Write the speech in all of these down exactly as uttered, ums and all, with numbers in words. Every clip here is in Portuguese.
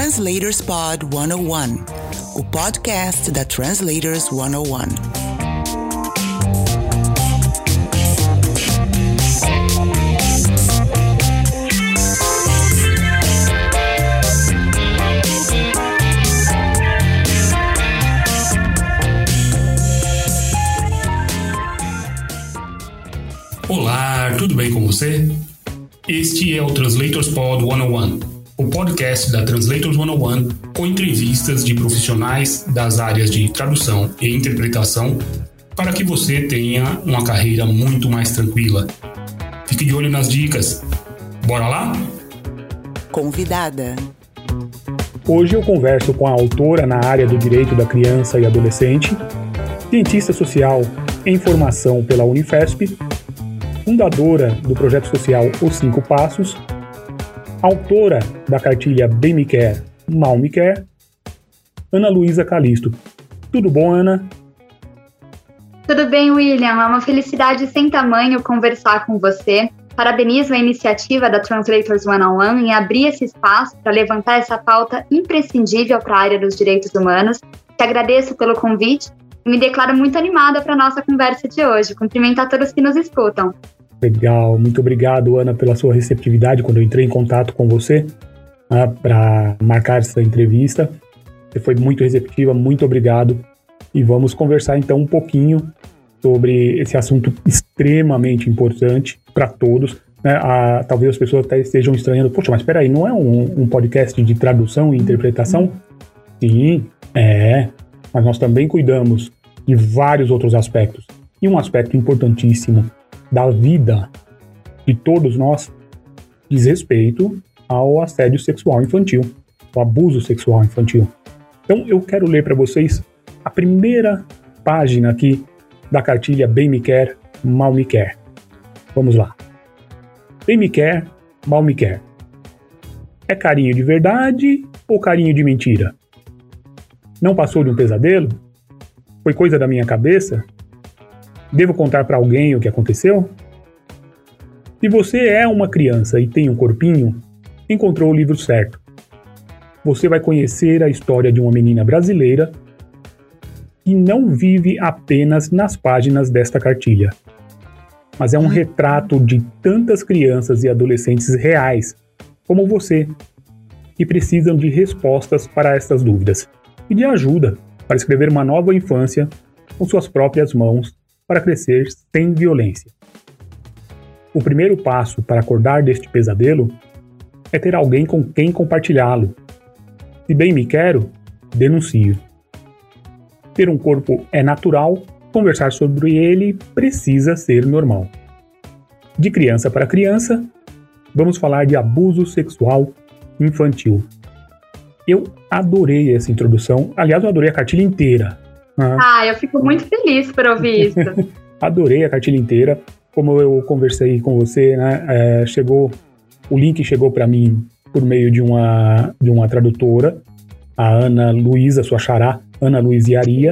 Translators Pod cento e um, o podcast da Translators cento e um. Olá, tudo bem com você? Este é o Translators Pod cento e um, o podcast da Translators cento e um com entrevistas de profissionais das áreas de tradução e interpretação para que você tenha uma carreira muito mais tranquila. Fique de olho nas dicas. Bora lá? Convidada. Hoje eu converso com a autora na área do direito da criança e adolescente, cientista social em formação pela Unifesp, fundadora do projeto social Os Cinco Passos, autora da cartilha Bem Me Quer, Mal Me Quer, Ana Luísa Calisto. Tudo bom, Ana? Tudo bem, William. É uma felicidade sem tamanho conversar com você. Parabenizo a iniciativa da Translators cento e um em abrir esse espaço para levantar essa pauta imprescindível para a área dos direitos humanos. Te agradeço pelo convite e me declaro muito animada para a nossa conversa de hoje. Cumprimento a todos que nos escutam. Legal, muito obrigado, Ana, pela sua receptividade quando eu entrei em contato com você, né, para marcar essa entrevista. Você foi muito receptiva, muito obrigado. E vamos conversar então um pouquinho sobre esse assunto extremamente importante para todos. Né? A, talvez as pessoas até estejam estranhando, poxa, mas espera aí, não é um, um podcast de tradução e interpretação? Sim, é, mas nós também cuidamos de vários outros aspectos. E um aspecto importantíssimo da vida de todos nós diz respeito ao assédio sexual infantil, ao abuso sexual infantil. Então eu quero ler para vocês a primeira página aqui da cartilha Bem Me Quer, Mal Me Quer. Vamos lá. Bem me quer, mal me quer. É carinho de verdade ou carinho de mentira? Não passou de um pesadelo? Foi coisa da minha cabeça? Devo contar para alguém o que aconteceu? Se você é uma criança e tem um corpinho, encontrou o livro certo. Você vai conhecer a história de uma menina brasileira que não vive apenas nas páginas desta cartilha, mas é um retrato de tantas crianças e adolescentes reais, como você, que precisam de respostas para estas dúvidas e de ajuda para escrever uma nova infância com suas próprias mãos, para crescer sem violência. O primeiro passo para acordar deste pesadelo é ter alguém com quem compartilhá-lo. Se bem me quero, denuncio. Ter um corpo é natural, conversar sobre ele precisa ser normal. De criança para criança, vamos falar de abuso sexual infantil. Eu adorei essa introdução, aliás, eu adorei a cartilha inteira. Ah, eu fico muito feliz por ouvir isso. Adorei a cartilha inteira. Como eu conversei com você, né, é, chegou, o link chegou para mim por meio de uma, de uma tradutora, a Ana Luísa, sua xará, Ana Luísa Iaria,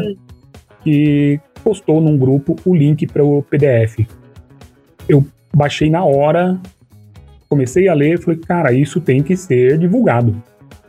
que postou num grupo o link para o P D F. Eu baixei na hora, comecei a ler e falei, cara, isso tem que ser divulgado.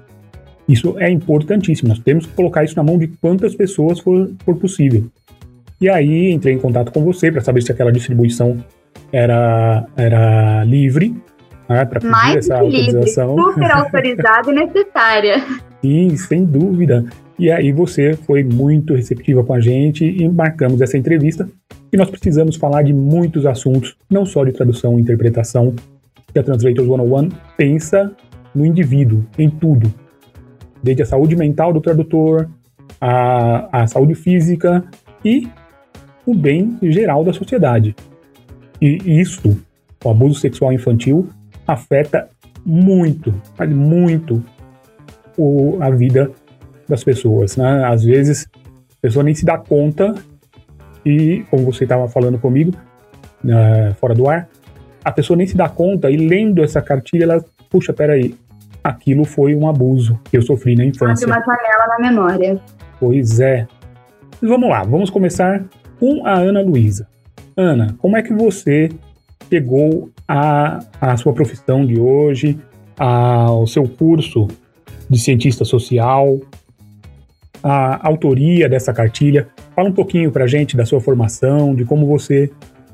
Isso é importantíssimo, nós temos que colocar isso na mão de quantas pessoas for, for possível. E aí entrei em contato com você para saber se aquela distribuição era, era livre, né, para pedir Mais essa livre, autorização. Super autorizada e necessária. Sim, sem dúvida. E aí você foi muito receptiva com a gente e marcamos essa entrevista. E nós precisamos falar de muitos assuntos, não só de tradução e interpretação, que a Translators cento e um pensa no indivíduo, em tudo. Desde a saúde mental do tradutor, a, a saúde física e o bem geral da sociedade. E isso, o abuso sexual infantil, afeta muito, mas muito o, a vida das pessoas, né? Às vezes a pessoa nem se dá conta e, como você estava falando comigo, uh, fora do ar, a pessoa nem se dá conta e lendo essa cartilha, ela, puxa, peraí, aquilo foi um abuso que eu sofri na infância. Abre uma janela na memória. Pois é. Mas vamos lá, vamos começar com a Ana Luísa. Ana, como é que você chegou à, à sua profissão de hoje, ao seu curso de cientista social, a autoria dessa cartilha. Fala um pouquinho para a gente da sua formação, de como você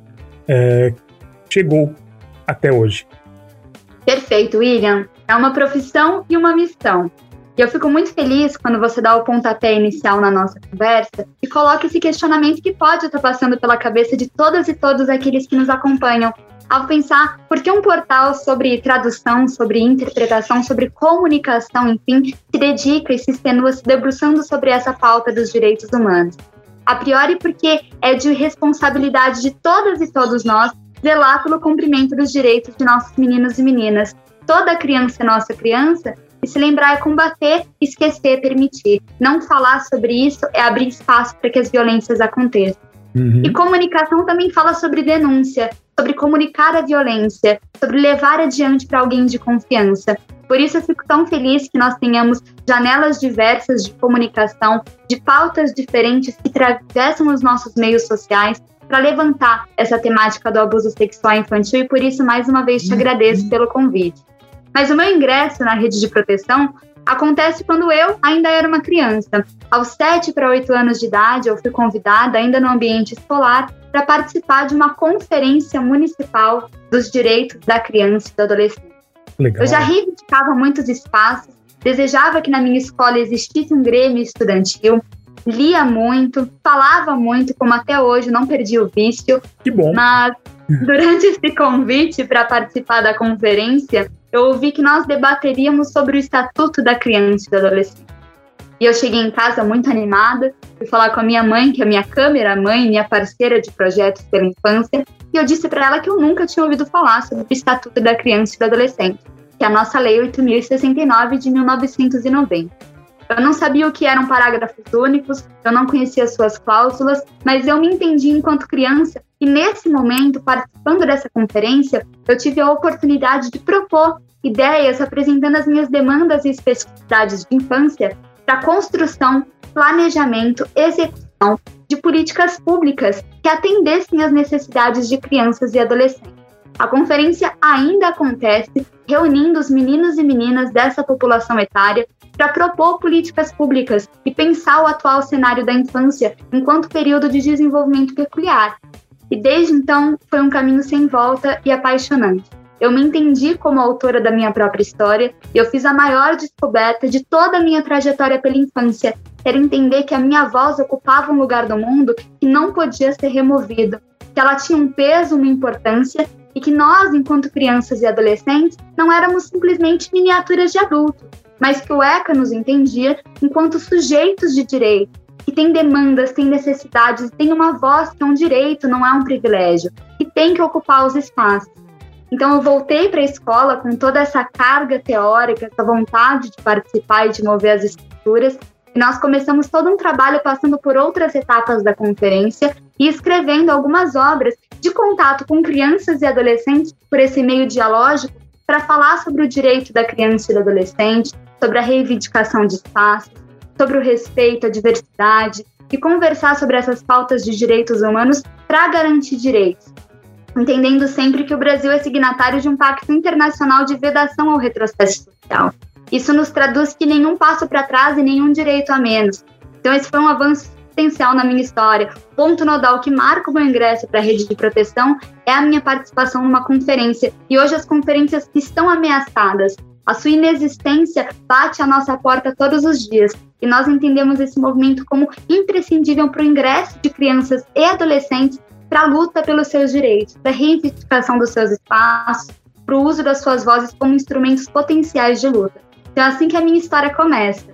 é, chegou até hoje. Perfeito, William. É uma profissão e uma missão. E eu fico muito feliz quando você dá o pontapé inicial na nossa conversa e coloca esse questionamento que pode estar passando pela cabeça de todas e todos aqueles que nos acompanham, ao pensar por que um portal sobre tradução, sobre interpretação, sobre comunicação, enfim, se dedica e se extenua se debruçando sobre essa pauta dos direitos humanos. A priori porque é de responsabilidade de todas e todos nós zelar pelo cumprimento dos direitos de nossos meninos e meninas. Toda criança é nossa criança, e se lembrar é combater, esquecer, permitir. Não falar sobre isso é abrir espaço para que as violências aconteçam. Uhum. E comunicação também fala sobre denúncia, sobre comunicar a violência, sobre levar adiante para alguém de confiança. Por isso eu fico tão feliz que nós tenhamos janelas diversas de comunicação, de pautas diferentes que atravessam os nossos meios sociais para levantar essa temática do abuso sexual infantil, e por isso mais uma vez te uhum. agradeço pelo convite. Mas o meu ingresso na rede de proteção acontece quando eu ainda era uma criança. Aos sete para oito anos de idade, eu fui convidada, ainda no ambiente escolar, para participar de uma conferência municipal dos direitos da criança e do adolescente. Legal. Eu já reivindicava muitos espaços, desejava que na minha escola existisse um grêmio estudantil, lia muito, falava muito, como até hoje, não perdi o vício. Que bom! Mas durante esse convite para participar da conferência, eu ouvi que nós debateríamos sobre o Estatuto da Criança e do Adolescente. E eu cheguei em casa muito animada, fui falar com a minha mãe, que é minha câmera-mãe, minha parceira de projetos pela infância, e eu disse para ela que eu nunca tinha ouvido falar sobre o Estatuto da Criança e do Adolescente, que é a nossa Lei oito mil e sessenta e nove de mil novecentos e noventa. Eu não sabia o que eram parágrafos únicos, eu não conhecia suas cláusulas, mas eu me entendi enquanto criança e nesse momento, participando dessa conferência, eu tive a oportunidade de propor ideias apresentando as minhas demandas e especificidades de infância para construção, planejamento, execução de políticas públicas que atendessem às necessidades de crianças e adolescentes. A conferência ainda acontece, reunindo os meninos e meninas dessa população etária para propor políticas públicas e pensar o atual cenário da infância enquanto período de desenvolvimento peculiar. E desde então foi um caminho sem volta e apaixonante. Eu me entendi como autora da minha própria história e eu fiz a maior descoberta de toda a minha trajetória pela infância, era entender que a minha voz ocupava um lugar do mundo que não podia ser removido, que ela tinha um peso, uma importância, e que nós, enquanto crianças e adolescentes, não éramos simplesmente miniaturas de adultos, mas que o ECA nos entendia enquanto sujeitos de direito, que tem demandas, tem necessidades, tem uma voz que é um direito, não é um privilégio, e tem que ocupar os espaços. Então eu voltei para a escola com toda essa carga teórica, essa vontade de participar e de mover as estruturas, e nós começamos todo um trabalho passando por outras etapas da conferência e escrevendo algumas obras de contato com crianças e adolescentes por esse meio dialógico para falar sobre o direito da criança e do adolescente, sobre a reivindicação de espaços, sobre o respeito à diversidade e conversar sobre essas pautas de direitos humanos para garantir direitos, entendendo sempre que o Brasil é signatário de um pacto internacional de vedação ao retrocesso social. Isso nos traduz que nenhum passo para trás e nenhum direito a menos. Então esse foi um avanço essencial na minha história. O ponto nodal que marca o meu ingresso para a rede de proteção é a minha participação numa conferência. E hoje as conferências estão ameaçadas. A sua inexistência bate à nossa porta todos os dias. E nós entendemos esse movimento como imprescindível para o ingresso de crianças e adolescentes para a luta pelos seus direitos, para a reivindicação dos seus espaços, para o uso das suas vozes como instrumentos potenciais de luta. Então é assim que a minha história começa.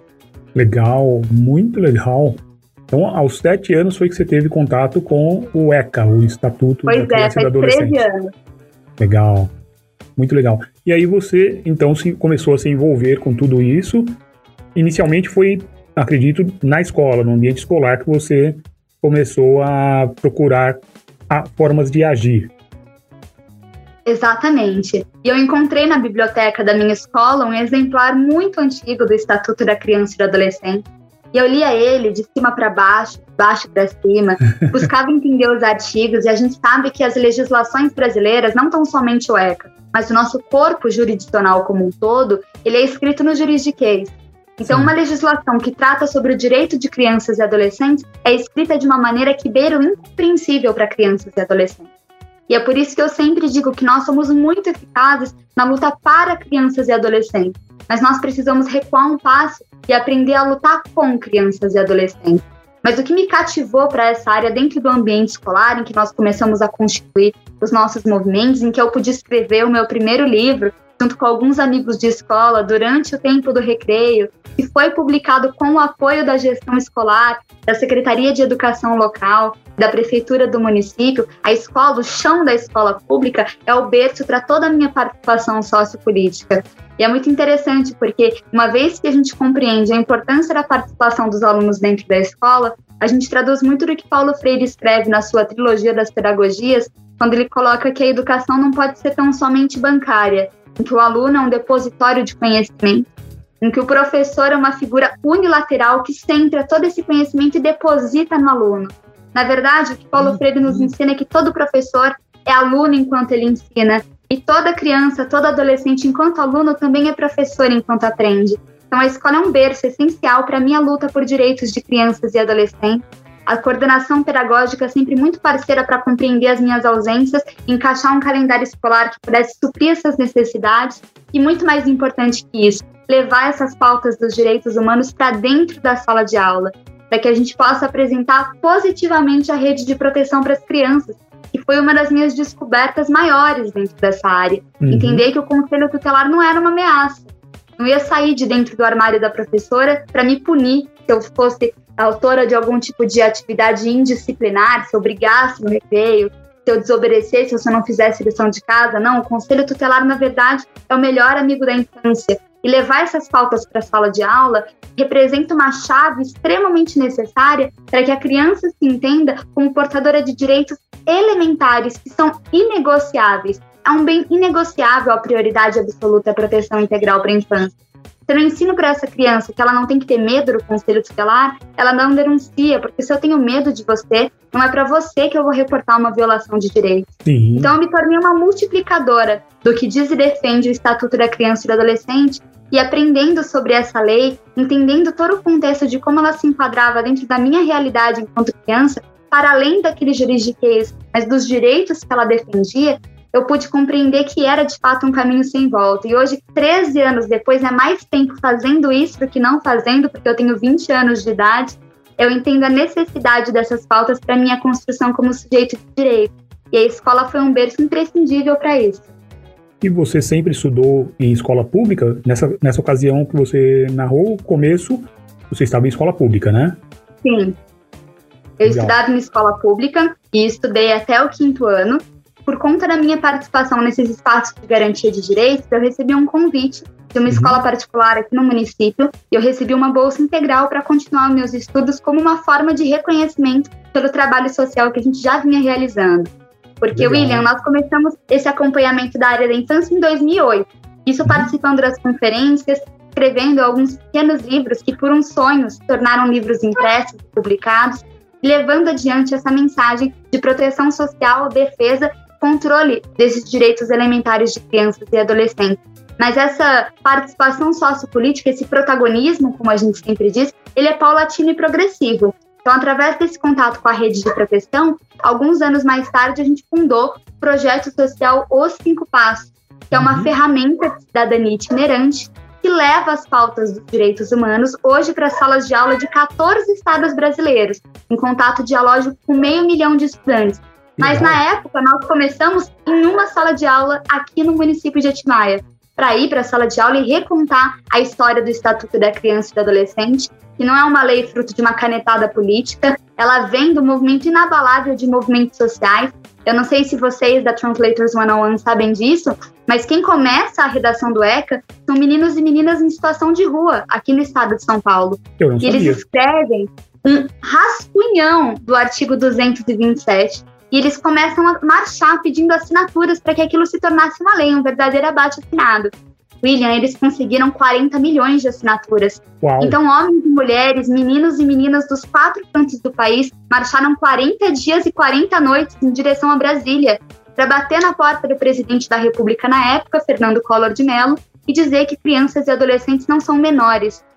Legal, muito legal. Então, aos sete anos foi que você teve contato com o ECA, o Estatuto pois da Criança é, e do Adolescente. Pois é, faz treze anos. Legal, muito legal. E aí você, então, se, começou a se envolver com tudo isso. Inicialmente foi, acredito, na escola, no ambiente escolar, que você começou a procurar a, formas de agir. Exatamente. E eu encontrei na biblioteca da minha escola um exemplar muito antigo do Estatuto da Criança e do Adolescente. E eu lia ele de cima para baixo, de baixo para cima, buscava entender os artigos, e a gente sabe que as legislações brasileiras, não tão somente o ECA, mas o nosso corpo jurisdicional como um todo, ele é escrito no juridiquês. Então, Sim. uma legislação que trata sobre o direito de crianças e adolescentes é escrita de uma maneira que beira o incompreensível para crianças e adolescentes. E é por isso que eu sempre digo que nós somos muito eficazes na luta para crianças e adolescentes, mas nós precisamos recuar um passo e aprender a lutar com crianças e adolescentes. Mas o que me cativou para essa área dentro do ambiente escolar, em que nós começamos a constituir os nossos movimentos, em que eu pude escrever o meu primeiro livro, junto com alguns amigos de escola, durante o tempo do recreio, que foi publicado com o apoio da gestão escolar, da Secretaria de Educação Local, da Prefeitura do município. A escola, o chão da escola pública, é o berço para toda a minha participação sociopolítica. E é muito interessante porque, uma vez que a gente compreende a importância da participação dos alunos dentro da escola, a gente traduz muito do que Paulo Freire escreve na sua trilogia das pedagogias, quando ele coloca que a educação não pode ser tão somente bancária, em que o aluno é um depositório de conhecimento, em que o professor é uma figura unilateral que centra todo esse conhecimento e deposita no aluno. Na verdade, o que Paulo Freire nos ensina é que todo professor é aluno enquanto ele ensina, e toda criança, todo adolescente, enquanto aluno, também é professor enquanto aprende. Então, a escola é um berço essencial para a minha luta por direitos de crianças e adolescentes. A coordenação pedagógica é sempre muito parceira para compreender as minhas ausências, encaixar um calendário escolar que pudesse suprir essas necessidades e, muito mais importante que isso, levar essas pautas dos direitos humanos para dentro da sala de aula, para que a gente possa apresentar positivamente a rede de proteção para as crianças, que foi uma das minhas descobertas maiores dentro dessa área. Uhum. Entender que o conselho tutelar não era uma ameaça. Não ia sair de dentro do armário da professora para me punir se eu fosse autora de algum tipo de atividade indisciplinar, se eu brigasse no recreio, se eu desobedecesse, se eu não fizesse lição de casa. Não, o conselho tutelar, na verdade, é o melhor amigo da infância. E levar essas pautas para a sala de aula representa uma chave extremamente necessária para que a criança se entenda como portadora de direitos elementares que são inegociáveis. É um bem inegociável a prioridade absoluta à proteção integral para a infância. Se eu não ensino para essa criança que ela não tem que ter medo do conselho tutelar, ela não denuncia, porque se eu tenho medo de você, não é para você que eu vou reportar uma violação de direitos. Sim. Então eu me tornei uma multiplicadora do que diz e defende o Estatuto da Criança e do Adolescente, e aprendendo sobre essa lei, entendendo todo o contexto de como ela se enquadrava dentro da minha realidade enquanto criança, para além daquele juridiquês, mas dos direitos que ela defendia, eu pude compreender que era de fato um caminho sem volta. E hoje, treze anos depois, é mais tempo fazendo isso do que não fazendo, porque eu tenho vinte anos de idade, eu entendo a necessidade dessas pautas para a minha construção como sujeito de direito. E a escola foi um berço imprescindível para isso. E você sempre estudou em escola pública? Nessa, nessa ocasião que você narrou o começo, você estava em escola pública, né? Sim. Eu Legal. estudava em escola pública e estudei até o quinto ano. Por conta da minha participação nesses espaços de garantia de direitos, eu recebi um convite de uma uhum. escola particular aqui no município e eu recebi uma bolsa integral para continuar meus estudos como uma forma de reconhecimento pelo trabalho social que a gente já vinha realizando. Porque, Legal. William, nós começamos esse acompanhamento da área da infância em dois mil e oito. Isso uhum. participando das conferências, escrevendo alguns pequenos livros que, por um sonho, se tornaram livros impressos e publicados, levando adiante essa mensagem de proteção social, defesa, controle desses direitos elementares de crianças e adolescentes. Mas essa participação sociopolítica, esse protagonismo, como a gente sempre diz, ele é paulatino e progressivo. Então, através desse contato com a rede de proteção, alguns anos mais tarde, a gente fundou o projeto social Os Cinco Passos, que é uma uhum. ferramenta de cidadania itinerante que leva as pautas dos direitos humanos hoje para salas de aula de quatorze estados brasileiros, em contato dialógico com meio milhão de estudantes. Mas, uhum. na época, nós começamos em uma sala de aula aqui no município de Atimaia, para ir para a sala de aula e recontar a história do Estatuto da Criança e do Adolescente, que não é uma lei fruto de uma canetada política, ela vem do movimento inabalável de movimentos sociais. Eu não sei se vocês da Translators cento e um sabem disso, mas quem começa a redação do ECA são meninos e meninas em situação de rua, aqui no estado de São Paulo. Eu não e sabia. Eles escrevem um rascunhão do artigo duzentos e vinte e sete, e eles começam a marchar pedindo assinaturas para que aquilo se tornasse uma lei, um verdadeiro abaixo-assinado. William, eles conseguiram quarenta milhões de assinaturas. Uau. Então, homens e mulheres, meninos e meninas dos quatro cantos do país marcharam quarenta dias e quarenta noites em direção a Brasília para bater na porta do presidente da República na época, Fernando Collor de Mello, e dizer que crianças e adolescentes não são menores,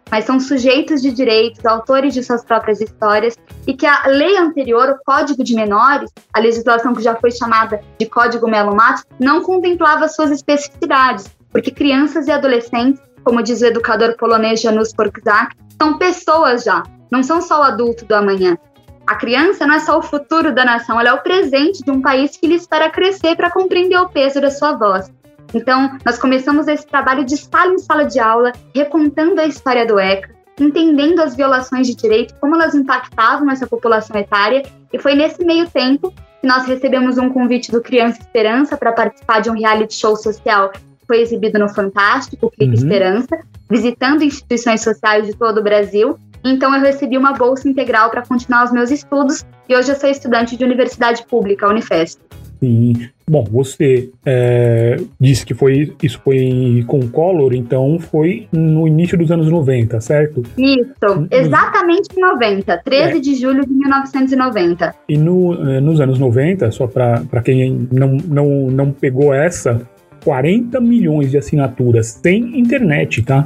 mas são sujeitos de direitos, autores de suas próprias histórias, e que a lei anterior, o Código de Menores, a legislação que já foi chamada de Código Melo Matos, não contemplava suas especificidades, porque crianças e adolescentes, como diz o educador polonês Janusz Korczak, são pessoas já, não são só o adulto do amanhã. A criança não é só o futuro da nação, ela é o presente de um país que lhe espera crescer para compreender o peso da sua voz. Então, nós começamos esse trabalho de sala em sala de aula, recontando a história do ECA, entendendo as violações de direito, como elas impactavam essa população etária, e foi nesse meio tempo que nós recebemos um convite do Criança Esperança para participar de um reality show social que foi exibido no Fantástico, o Clique uhum. Esperança, visitando instituições sociais de todo o Brasil. Então, eu recebi uma bolsa integral para continuar os meus estudos, e hoje eu sou estudante de universidade pública, a Unifesp. Sim. Bom, você é, disse que foi, isso foi com Collor, então foi no início dos anos noventa, certo? Isso, exatamente em noventa, treze é. de julho de mil novecentos e noventa. E no, nos anos noventa, só para quem não, não, não pegou essa, quarenta milhões de assinaturas sem internet, tá?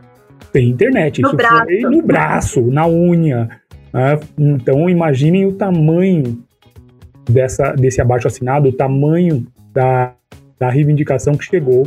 Sem internet, no isso braço. Foi no braço, na unha. Né? Então, imaginem o tamanho Dessa, desse abaixo-assinado, o tamanho da, da reivindicação que chegou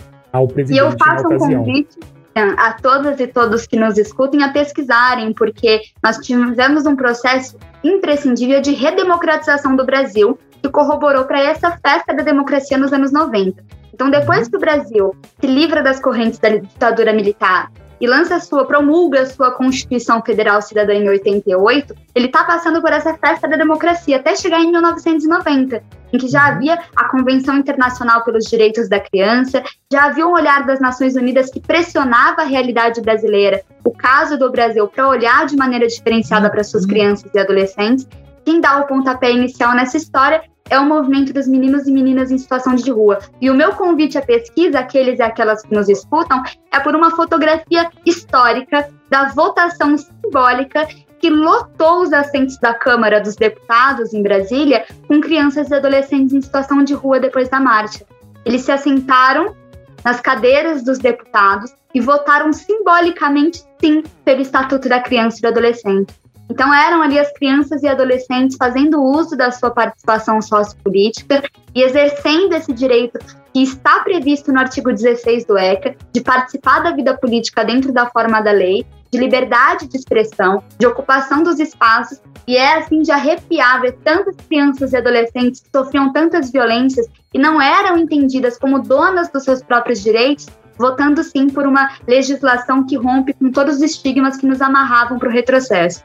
ao presidente na ocasião. E eu faço um convite a todas e todos que nos escutem a pesquisarem, porque nós tivemos um processo imprescindível de redemocratização do Brasil, que corroborou para essa festa da democracia nos anos noventa. Então, depois que o Brasil se livra das correntes da ditadura militar e lança sua, promulga sua Constituição Federal Cidadã em oitenta e oito, ele está passando por essa festa da democracia até chegar em mil novecentos e noventa, em que já havia a Convenção Internacional pelos Direitos da Criança, já havia um olhar das Nações Unidas que pressionava a realidade brasileira, o caso do Brasil, para olhar de maneira diferenciada para suas crianças e adolescentes. Quem dá o pontapé inicial nessa história é o movimento dos meninos e meninas em situação de rua. E o meu convite à pesquisa, aqueles e aquelas que nos escutam, é por uma fotografia histórica da votação simbólica que lotou os assentos da Câmara dos Deputados em Brasília com crianças e adolescentes em situação de rua depois da marcha. Eles se assentaram nas cadeiras dos deputados e votaram simbolicamente, sim, pelo Estatuto da Criança e do Adolescente. Então, eram ali as crianças e adolescentes fazendo uso da sua participação sociopolítica e exercendo esse direito que está previsto no artigo dezesseis do ECA, de participar da vida política dentro da forma da lei, de liberdade de expressão, de ocupação dos espaços, e é assim de arrepiar ver tantas crianças e adolescentes que sofriam tantas violências e não eram entendidas como donas dos seus próprios direitos, votando sim por uma legislação que rompe com todos os estigmas que nos amarravam para o retrocesso.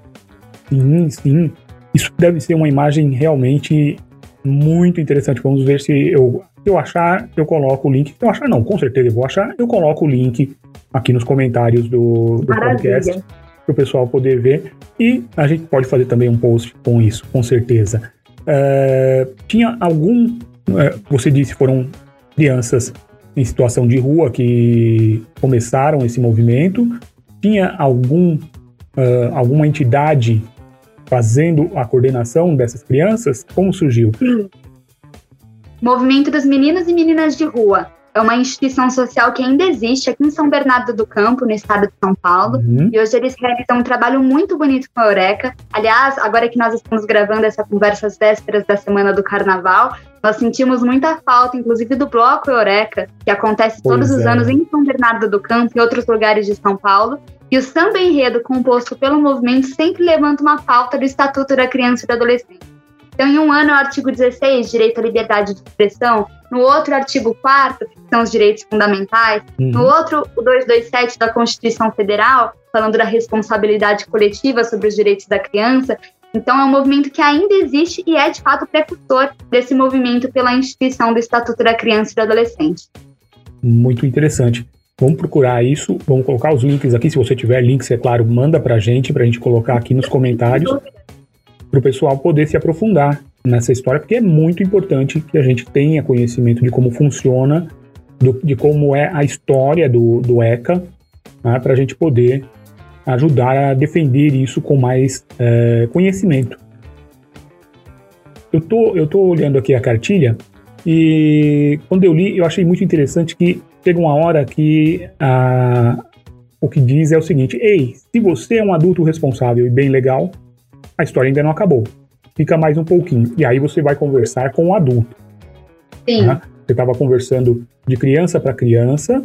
Sim, sim. Isso deve ser uma imagem realmente muito interessante. Vamos ver se eu, se eu achar, eu coloco o link. Se eu achar, não, com certeza eu vou achar. Eu coloco o link aqui nos comentários do, do podcast para o pessoal poder ver. E a gente pode fazer também um post com isso, com certeza. É, tinha algum... É, você disse foram crianças em situação de rua que começaram esse movimento. Tinha algum, uh, alguma entidade fazendo a coordenação dessas crianças? Como surgiu? Sim. Movimento dos Meninos e Meninas de Rua. É uma instituição social que ainda existe aqui em São Bernardo do Campo, no estado de São Paulo. Uhum. E hoje eles realizam um trabalho muito bonito com a Eureka. Aliás, agora que nós estamos gravando essa conversa às vésperas da Semana do Carnaval, nós sentimos muita falta, inclusive, do Bloco Eureka, que acontece pois todos é. os anos em São Bernardo do Campo e outros lugares de São Paulo. E o samba enredo composto pelo movimento sempre levanta uma pauta do Estatuto da Criança e do Adolescente. Então, em um ano, é o artigo dezesseis, direito à liberdade de expressão. No outro, artigo quarto, que são os direitos fundamentais. Uhum. No outro, o duzentos e vinte e sete da Constituição Federal, falando da responsabilidade coletiva sobre os direitos da criança. Então, é um movimento que ainda existe e é, de fato, precursor desse movimento pela instituição do Estatuto da Criança e do Adolescente. Muito interessante. Vamos procurar isso, vamos colocar os links aqui. Se você tiver links, é claro, manda pra gente, pra gente colocar aqui nos comentários, para o pessoal poder se aprofundar nessa história, porque é muito importante que a gente tenha conhecimento de como funciona, do, de como é a história do, do ECA, né, para a gente poder ajudar a defender isso com mais é, conhecimento. Eu tô, eu tô olhando aqui a cartilha e quando eu li, eu achei muito interessante que chega uma hora que a, o que diz é o seguinte: ei, se você é um adulto responsável e bem legal, a história ainda não acabou. Fica mais um pouquinho. E aí você vai conversar com o adulto. Sim. Né? Você estava conversando de criança para criança,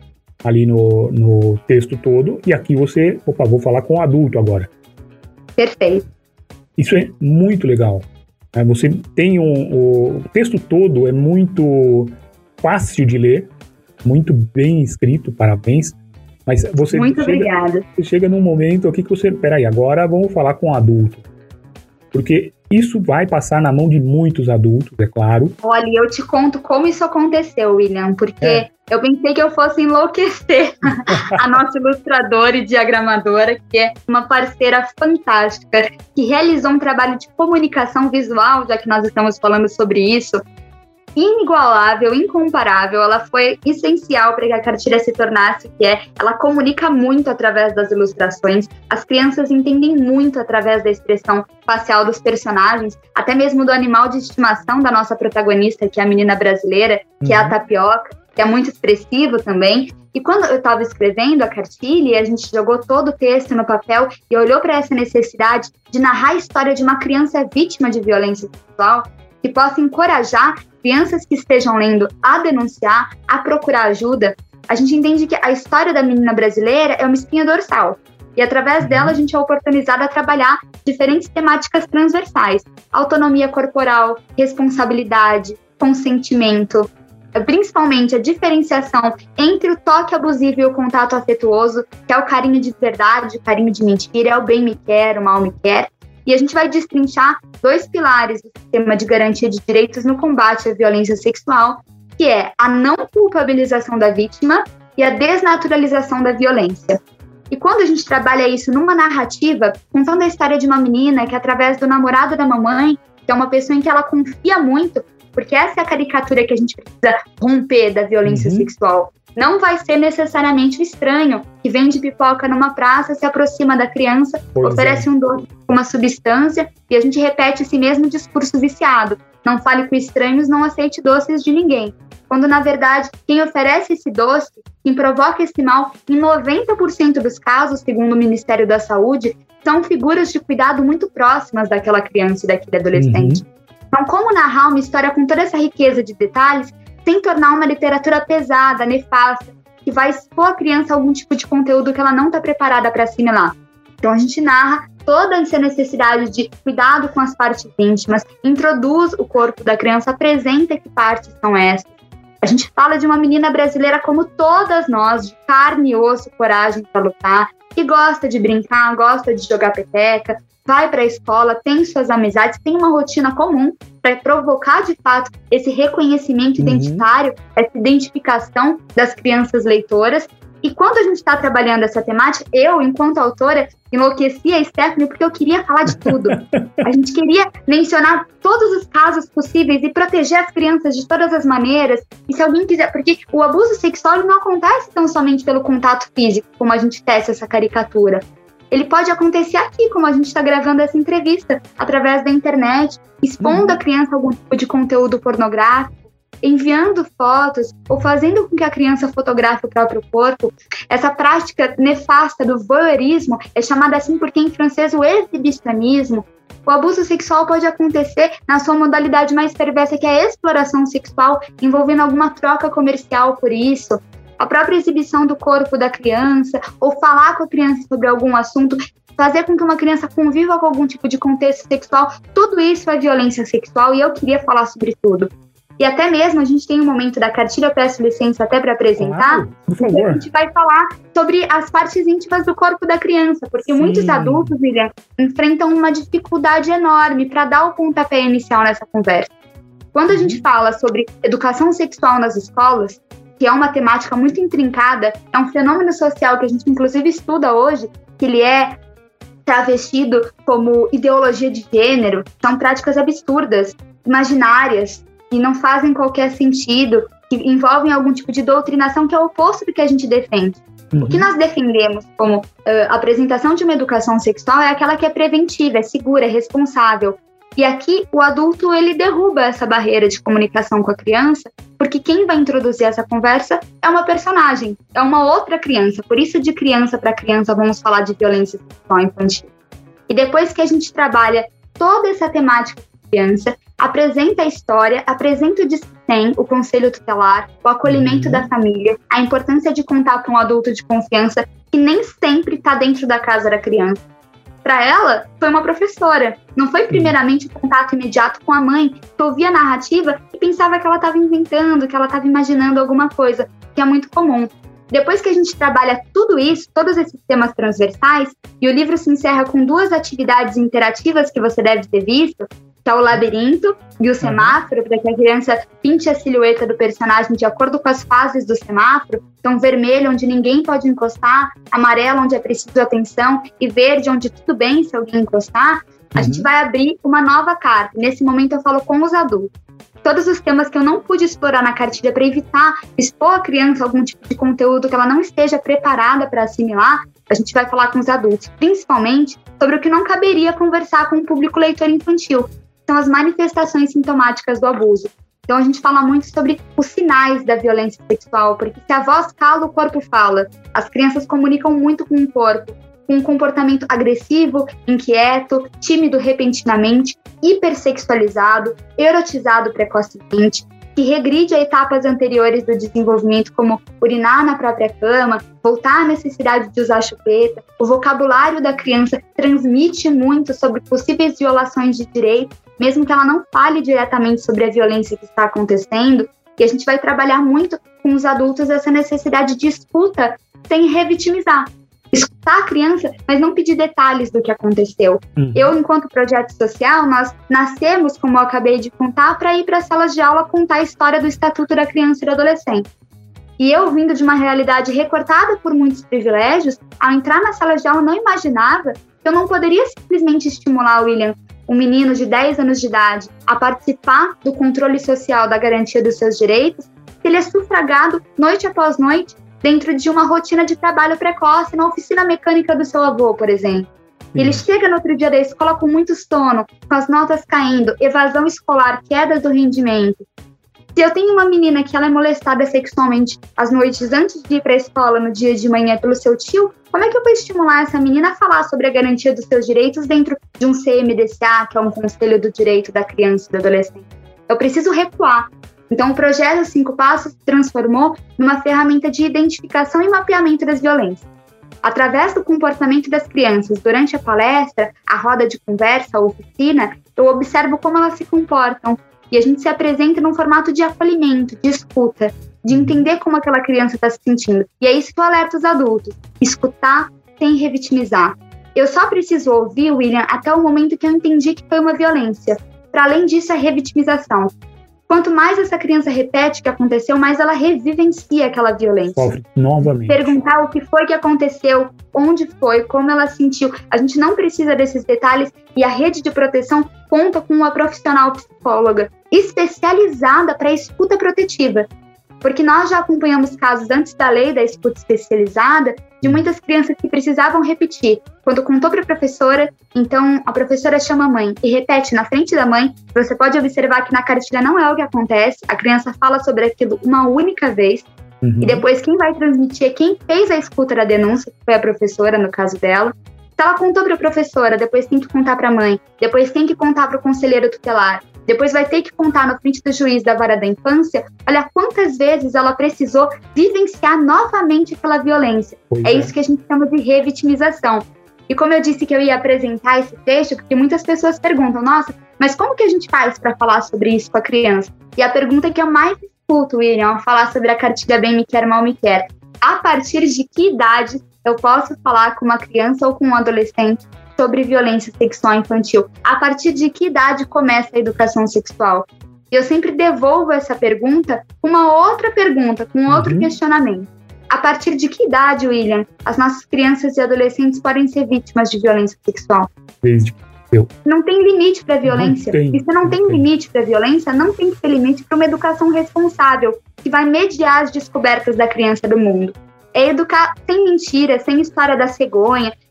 ali no, no texto todo, e aqui você, opa, vou falar com o adulto agora. Perfeito. Isso é muito legal. Né? Você tem um... O texto todo é muito fácil de ler, muito bem escrito, parabéns. Mas você Muito chega, obrigada. Você chega num momento aqui que você... Peraí, agora vamos falar com o adulto. Porque isso vai passar na mão de muitos adultos, é claro. Olha, eu te conto como isso aconteceu, William, porque é. eu pensei que eu fosse enlouquecer a nossa ilustradora e diagramadora, que é uma parceira fantástica, que realizou um trabalho de comunicação visual, já que nós estamos falando sobre isso, inigualável, incomparável. Ela foi essencial para que a cartilha se tornasse o que é. Ela comunica muito através das ilustrações, as crianças entendem muito através da expressão facial dos personagens, até mesmo do animal de estimação da nossa protagonista, que é a menina brasileira, que uhum. é a Tapioca, que é muito expressivo também. E quando eu estava escrevendo a cartilha, a gente jogou todo o texto no papel e olhou para essa necessidade de narrar a história de uma criança vítima de violência sexual, que possa encorajar crianças que estejam lendo a denunciar, a procurar ajuda. A gente entende que a história da menina brasileira é uma espinha dorsal. E através dela a gente é oportunizado a trabalhar diferentes temáticas transversais. Autonomia corporal, responsabilidade, consentimento, principalmente a diferenciação entre o toque abusivo e o contato afetuoso, que é o carinho de verdade, o carinho de mentira, é o bem me quer, o mal me quer. E a gente vai destrinchar dois pilares do sistema de garantia de direitos no combate à violência sexual, que é a não culpabilização da vítima e a desnaturalização da violência. E quando a gente trabalha isso numa narrativa, contando a história de uma menina que, através do namorado da mamãe, que é uma pessoa em que ela confia muito, porque essa é a caricatura que a gente precisa romper da violência uhum. sexual. Não vai ser necessariamente o estranho que vende pipoca numa praça, se aproxima da criança, pois oferece é. um doce com uma substância e a gente repete esse mesmo discurso viciado. Não fale com estranhos, não aceite doces de ninguém. Quando, na verdade, quem oferece esse doce, quem provoca esse mal, em noventa por cento dos casos, segundo o Ministério da Saúde, são figuras de cuidado muito próximas daquela criança e daquele adolescente. Uhum. Então, como narrar uma história com toda essa riqueza de detalhes, sem tornar uma literatura pesada, nefasta, que vai expor a criança a algum tipo de conteúdo que ela não está preparada para assimilar. Então a gente narra toda essa necessidade de cuidado com as partes íntimas, introduz o corpo da criança, apresenta que partes são essas. A gente fala de uma menina brasileira como todas nós, de carne e osso, coragem para lutar, que gosta de brincar, gosta de jogar peteca, vai para a escola, tem suas amizades, tem uma rotina comum para provocar, de fato, esse reconhecimento uhum. identitário, essa identificação das crianças leitoras. E quando a gente está trabalhando essa temática, eu, enquanto autora, enlouqueci a Stephanie porque eu queria falar de tudo. A gente queria mencionar todos os casos possíveis e proteger as crianças de todas as maneiras. E se alguém quiser... Porque o abuso sexual não acontece tão somente pelo contato físico, como a gente tece essa caricatura. Ele pode acontecer aqui, como a gente está gravando essa entrevista, através da internet, expondo a criança a algum tipo de conteúdo pornográfico, enviando fotos ou fazendo com que a criança fotografe o próprio corpo. Essa prática nefasta do voyeurismo é chamada assim porque em francês o exibicionismo. O abuso sexual pode acontecer na sua modalidade mais perversa, que é a exploração sexual, envolvendo alguma troca comercial por isso. A própria exibição do corpo da criança, ou falar com a criança sobre algum assunto, fazer com que uma criança conviva com algum tipo de contexto sexual, tudo isso é violência sexual e eu queria falar sobre tudo. E até mesmo a gente tem um momento da cartilha, eu peço licença até para apresentar, claro, por favor. A gente vai falar sobre as partes íntimas do corpo da criança, porque Sim. muitos adultos, William, enfrentam uma dificuldade enorme para dar o pontapé inicial nessa conversa. Quando a gente fala sobre educação sexual nas escolas, que é uma temática muito intrincada, é um fenômeno social que a gente inclusive estuda hoje, que ele é travestido como ideologia de gênero, são práticas absurdas, imaginárias, que não fazem qualquer sentido, que envolvem algum tipo de doutrinação que é o oposto do que a gente defende. Uhum. O que nós defendemos como uh, apresentação de uma educação sexual é aquela que é preventiva, é segura, é responsável, E aqui o adulto ele derruba essa barreira de comunicação com a criança, porque quem vai introduzir essa conversa é uma personagem, é uma outra criança. Por isso, de criança para criança, vamos falar de violência sexual infantil. E depois que a gente trabalha toda essa temática de criança, apresenta a história, apresenta o DISCTEM, o conselho tutelar, o acolhimento uhum. da família, a importância de contar com um adulto de confiança que nem sempre está dentro da casa da criança. Para ela, foi uma professora. Não foi primeiramente o contato imediato com a mãe, que ouvia a narrativa e pensava que ela estava inventando, que ela estava imaginando alguma coisa, que é muito comum. Depois que a gente trabalha tudo isso, todos esses temas transversais, e o livro se encerra com duas atividades interativas que você deve ter visto, que é o labirinto e o semáforo, para que a criança pinte a silhueta do personagem de acordo com as fases do semáforo. Então, vermelho, onde ninguém pode encostar, amarelo, onde é preciso atenção, e verde, onde tudo bem se alguém encostar. A uhum. gente vai abrir uma nova carta. Nesse momento, eu falo com os adultos. Todos os temas que eu não pude explorar na cartilha para evitar expor a criança a algum tipo de conteúdo que ela não esteja preparada para assimilar, a gente vai falar com os adultos, principalmente sobre o que não caberia conversar com o público leitor infantil, são as manifestações sintomáticas do abuso. Então a gente fala muito sobre os sinais da violência sexual, porque se a voz cala, o corpo fala. As crianças comunicam muito com o corpo, com um comportamento agressivo, inquieto, tímido repentinamente, hipersexualizado, erotizado precocemente, que regride a etapas anteriores do desenvolvimento, como urinar na própria cama, voltar à necessidade de usar chupeta. O vocabulário da criança transmite muito sobre possíveis violações de direito, mesmo que ela não fale diretamente sobre a violência que está acontecendo. E a gente vai trabalhar muito com os adultos essa necessidade de escuta sem revitimizar. Escutar a criança, mas não pedir detalhes do que aconteceu. Uhum. Eu, enquanto projeto social, nós nascemos, como eu acabei de contar, para ir para as salas de aula contar a história do Estatuto da Criança e do Adolescente. E eu, vindo de uma realidade recortada por muitos privilégios, ao entrar na sala de aula, não imaginava que eu não poderia simplesmente estimular o William, um menino de dez anos de idade, a participar do controle social da garantia dos seus direitos, se ele é sufragado noite após noite, dentro de uma rotina de trabalho precoce na oficina mecânica do seu avô, por exemplo. Sim. Ele chega no outro dia da escola com muito sono, com as notas caindo, evasão escolar, quedas do rendimento. Se eu tenho uma menina que ela é molestada sexualmente às noites antes de ir para a escola, no dia de manhã, pelo seu tio, como é que eu vou estimular essa menina a falar sobre a garantia dos seus direitos dentro de um C M D C A, que é um Conselho do Direito da Criança e do Adolescente? Eu preciso recuar. Então, o projeto Cinco Passos se transformou numa ferramenta de identificação e mapeamento das violências. Através do comportamento das crianças durante a palestra, a roda de conversa, a oficina, eu observo como elas se comportam e a gente se apresenta num formato de acolhimento, de escuta, de entender como aquela criança está se sentindo. E é isso que eu alerto os adultos, escutar sem revitimizar. Eu só preciso ouvir, William, até o momento que eu entendi que foi uma violência. Para além disso, a revitimização. Quanto mais essa criança repete o que aconteceu, mais ela revivencia aquela violência. Sofre novamente. Perguntar o que foi que aconteceu, onde foi, como ela sentiu. A gente não precisa desses detalhes e a rede de proteção conta com uma profissional psicóloga especializada para a escuta protetiva. Porque nós já acompanhamos casos antes da lei da escuta especializada de muitas crianças que precisavam repetir. Quando contou para a professora, então a professora chama a mãe e repete na frente da mãe. Você pode observar que na cartilha não é o que acontece, a criança fala sobre aquilo uma única vez, uhum. e depois quem vai transmitir é quem fez a escuta da denúncia, que foi a professora no caso dela. Se ela contou para a professora, depois tem que contar para a mãe, depois tem que contar para o conselheiro tutelar, depois vai ter que contar na frente do juiz da vara da infância, olha quantas vezes ela precisou vivenciar novamente aquela violência. É, é isso que a gente chama de revitimização. E como eu disse que eu ia apresentar esse texto, porque muitas pessoas perguntam, nossa, mas como que a gente faz para falar sobre isso com a criança? E a pergunta que eu mais escuto, William, ao falar sobre a cartilha Bem Me Quer, Mal Me Quer, a partir de que idade eu posso falar com uma criança ou com um adolescente sobre violência sexual infantil? A partir de que idade começa a educação sexual? E eu sempre devolvo essa pergunta com uma outra pergunta, com outro uhum. questionamento. A partir de que idade, William, as nossas crianças e adolescentes podem ser vítimas de violência sexual? Desde eu. Não tem limite para a violência. Não tem, e se não, não tem, tem limite para a violência, não tem que ter limite para uma educação responsável, que vai mediar as descobertas da criança do mundo. É educar sem mentira, sem história da cegonha,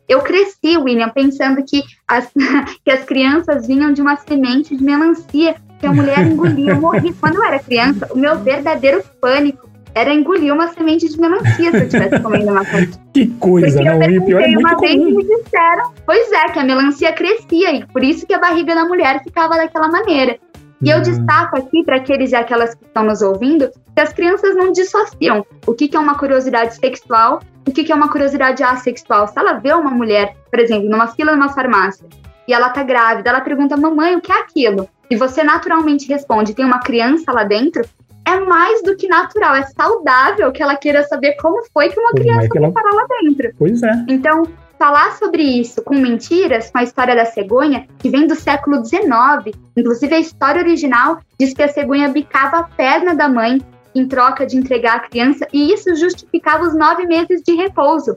Eu cresci, William, pensando que as, que as crianças vinham de uma semente de melancia que a mulher engolia. Eu morri. Quando eu era criança, o meu verdadeiro pânico era engolir uma semente de melancia se eu estivesse comendo uma fatia. Que coisa, Porque não? E pior é muito uma vez comum. me disseram, pois é, que a melancia crescia e por isso que a barriga da mulher ficava daquela maneira. E eu destaco aqui para aqueles e aquelas que estão nos ouvindo que as crianças não dissociam o que, que é uma curiosidade sexual e o que, que é uma curiosidade assexual. Se ela vê uma mulher, por exemplo, numa fila numa farmácia e ela tá grávida, ela pergunta, mamãe, o que é aquilo? E você naturalmente responde, tem uma criança lá dentro, é mais do que natural, é saudável que ela queira saber como foi que uma Como criança é que ela... foi parar lá dentro. Pois é. Então, falar sobre isso com mentiras, com a história da cegonha, que vem do século dezenove, inclusive a história original diz que a cegonha bicava a perna da mãe em troca de entregar a criança, e isso justificava os nove meses de repouso.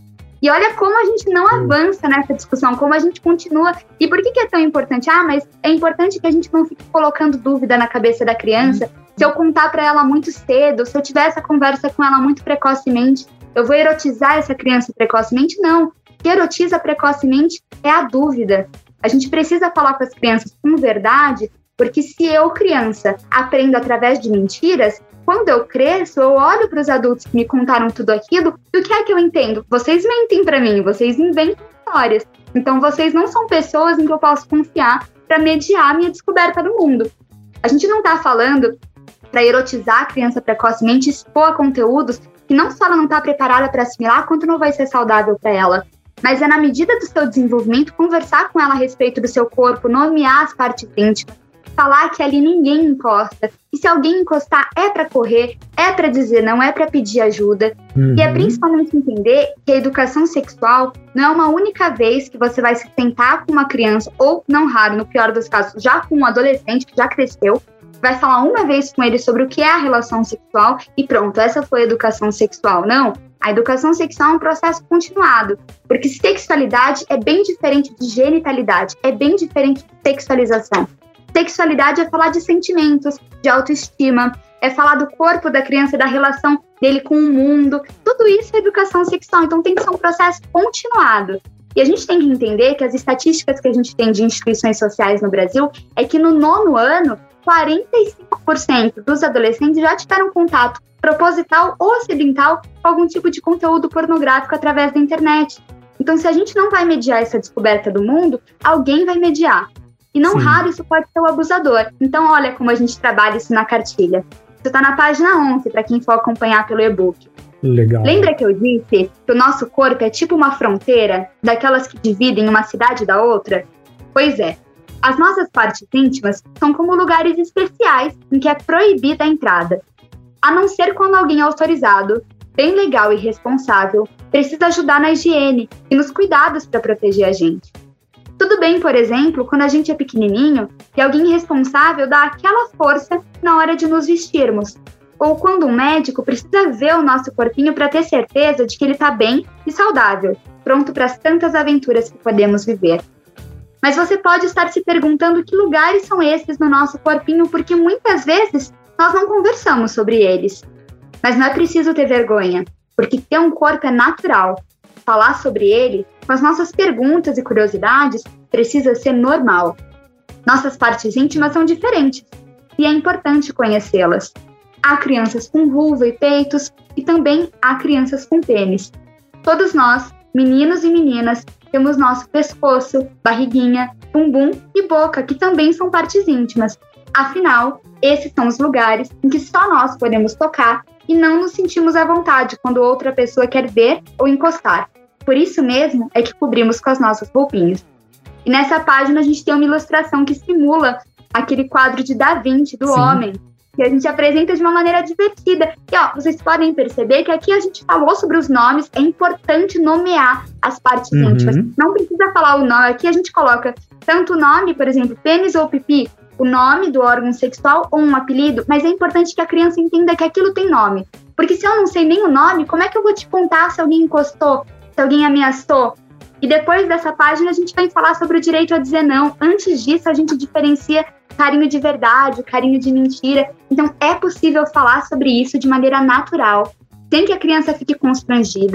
E olha como a gente não avança nessa discussão, como a gente continua. E por que, que é tão importante? Ah, mas é importante que a gente não fique colocando dúvida na cabeça da criança. Se eu contar para ela muito cedo, se eu tiver essa conversa com ela muito precocemente, eu vou erotizar essa criança precocemente? Não. O que erotiza precocemente é a dúvida. A gente precisa falar com as crianças com verdade, porque se eu, criança, aprendo através de mentiras, quando eu cresço, eu olho para os adultos que me contaram tudo aquilo, e o que é que eu entendo? Vocês mentem para mim, vocês inventam histórias. Então, vocês não são pessoas em que eu posso confiar para mediar a minha descoberta no mundo. A gente não está falando para erotizar a criança precocemente, expor a conteúdos que não só ela não está preparada para assimilar, quanto não vai ser saudável para ela. Mas é na medida do seu desenvolvimento, conversar com ela a respeito do seu corpo, nomear as partes íntimas, falar que ali ninguém encosta, e se alguém encostar é para correr, é para dizer não, é para pedir ajuda. Uhum. E é principalmente entender que a educação sexual não é uma única vez que você vai se sentar com uma criança, ou, não raro, no pior dos casos, já com um adolescente que já cresceu, vai falar uma vez com ele sobre o que é a relação sexual e pronto, essa foi a educação sexual. Não, a educação sexual é um processo continuado, porque sexualidade é bem diferente de genitalidade, é bem diferente de sexualização. Sexualidade é falar de sentimentos, de autoestima, é falar do corpo da criança, da relação dele com o mundo. Tudo isso é educação sexual, então tem que ser um processo continuado. E a gente tem que entender que as estatísticas que a gente tem de instituições sociais no Brasil é que no nono ano, quarenta e cinco por cento dos adolescentes já tiveram contato proposital ou acidental com algum tipo de conteúdo pornográfico através da internet. Então, se a gente não vai mediar essa descoberta do mundo, alguém vai mediar. E não Sim. raro isso pode ser o abusador. Então, olha como a gente trabalha isso na cartilha. Isso está na página onze, para quem for acompanhar pelo e-book. Legal. Lembra que eu disse que o nosso corpo é tipo uma fronteira, daquelas que dividem uma cidade da outra? Pois é. As nossas partes íntimas são como lugares especiais em que é proibida a entrada. A não ser quando alguém autorizado, bem legal e responsável, precisa ajudar na higiene e nos cuidados para proteger a gente. Tudo bem, por exemplo, quando a gente é pequenininho e alguém responsável dá aquela força na hora de nos vestirmos. Ou quando um médico precisa ver o nosso corpinho para ter certeza de que ele está bem e saudável, pronto para as tantas aventuras que podemos viver. Mas você pode estar se perguntando que lugares são esses no nosso corpinho, porque muitas vezes nós não conversamos sobre eles. Mas não é preciso ter vergonha, porque ter um corpo é natural. Falar sobre ele, com as nossas perguntas e curiosidades, precisa ser normal. Nossas partes íntimas são diferentes, e é importante conhecê-las. Há crianças com vulva e peitos, e também há crianças com pênis. Todos nós, meninos e meninas, temos nosso pescoço, barriguinha, bumbum e boca, que também são partes íntimas. Afinal, esses são os lugares em que só nós podemos tocar e não nos sentimos à vontade quando outra pessoa quer ver ou encostar. Por isso mesmo é que cobrimos com as nossas roupinhas. E nessa página a gente tem uma ilustração que simula aquele quadro de Da Vinci, do Sim. homem, que a gente apresenta de uma maneira divertida. E ó, vocês podem perceber que aqui a gente falou sobre os nomes, é importante nomear as partes uhum. íntimas. Não precisa falar o nome, aqui a gente coloca tanto o nome, por exemplo, pênis ou pipi, o nome do órgão sexual ou um apelido, mas é importante que a criança entenda que aquilo tem nome. Porque se eu não sei nem o nome, como é que eu vou te contar se alguém encostou, se alguém ameaçou? E depois dessa página a gente vai falar sobre o direito a dizer não. Antes disso a gente diferencia carinho de verdade, carinho de mentira. Então é possível falar sobre isso de maneira natural, sem que a criança fique constrangida.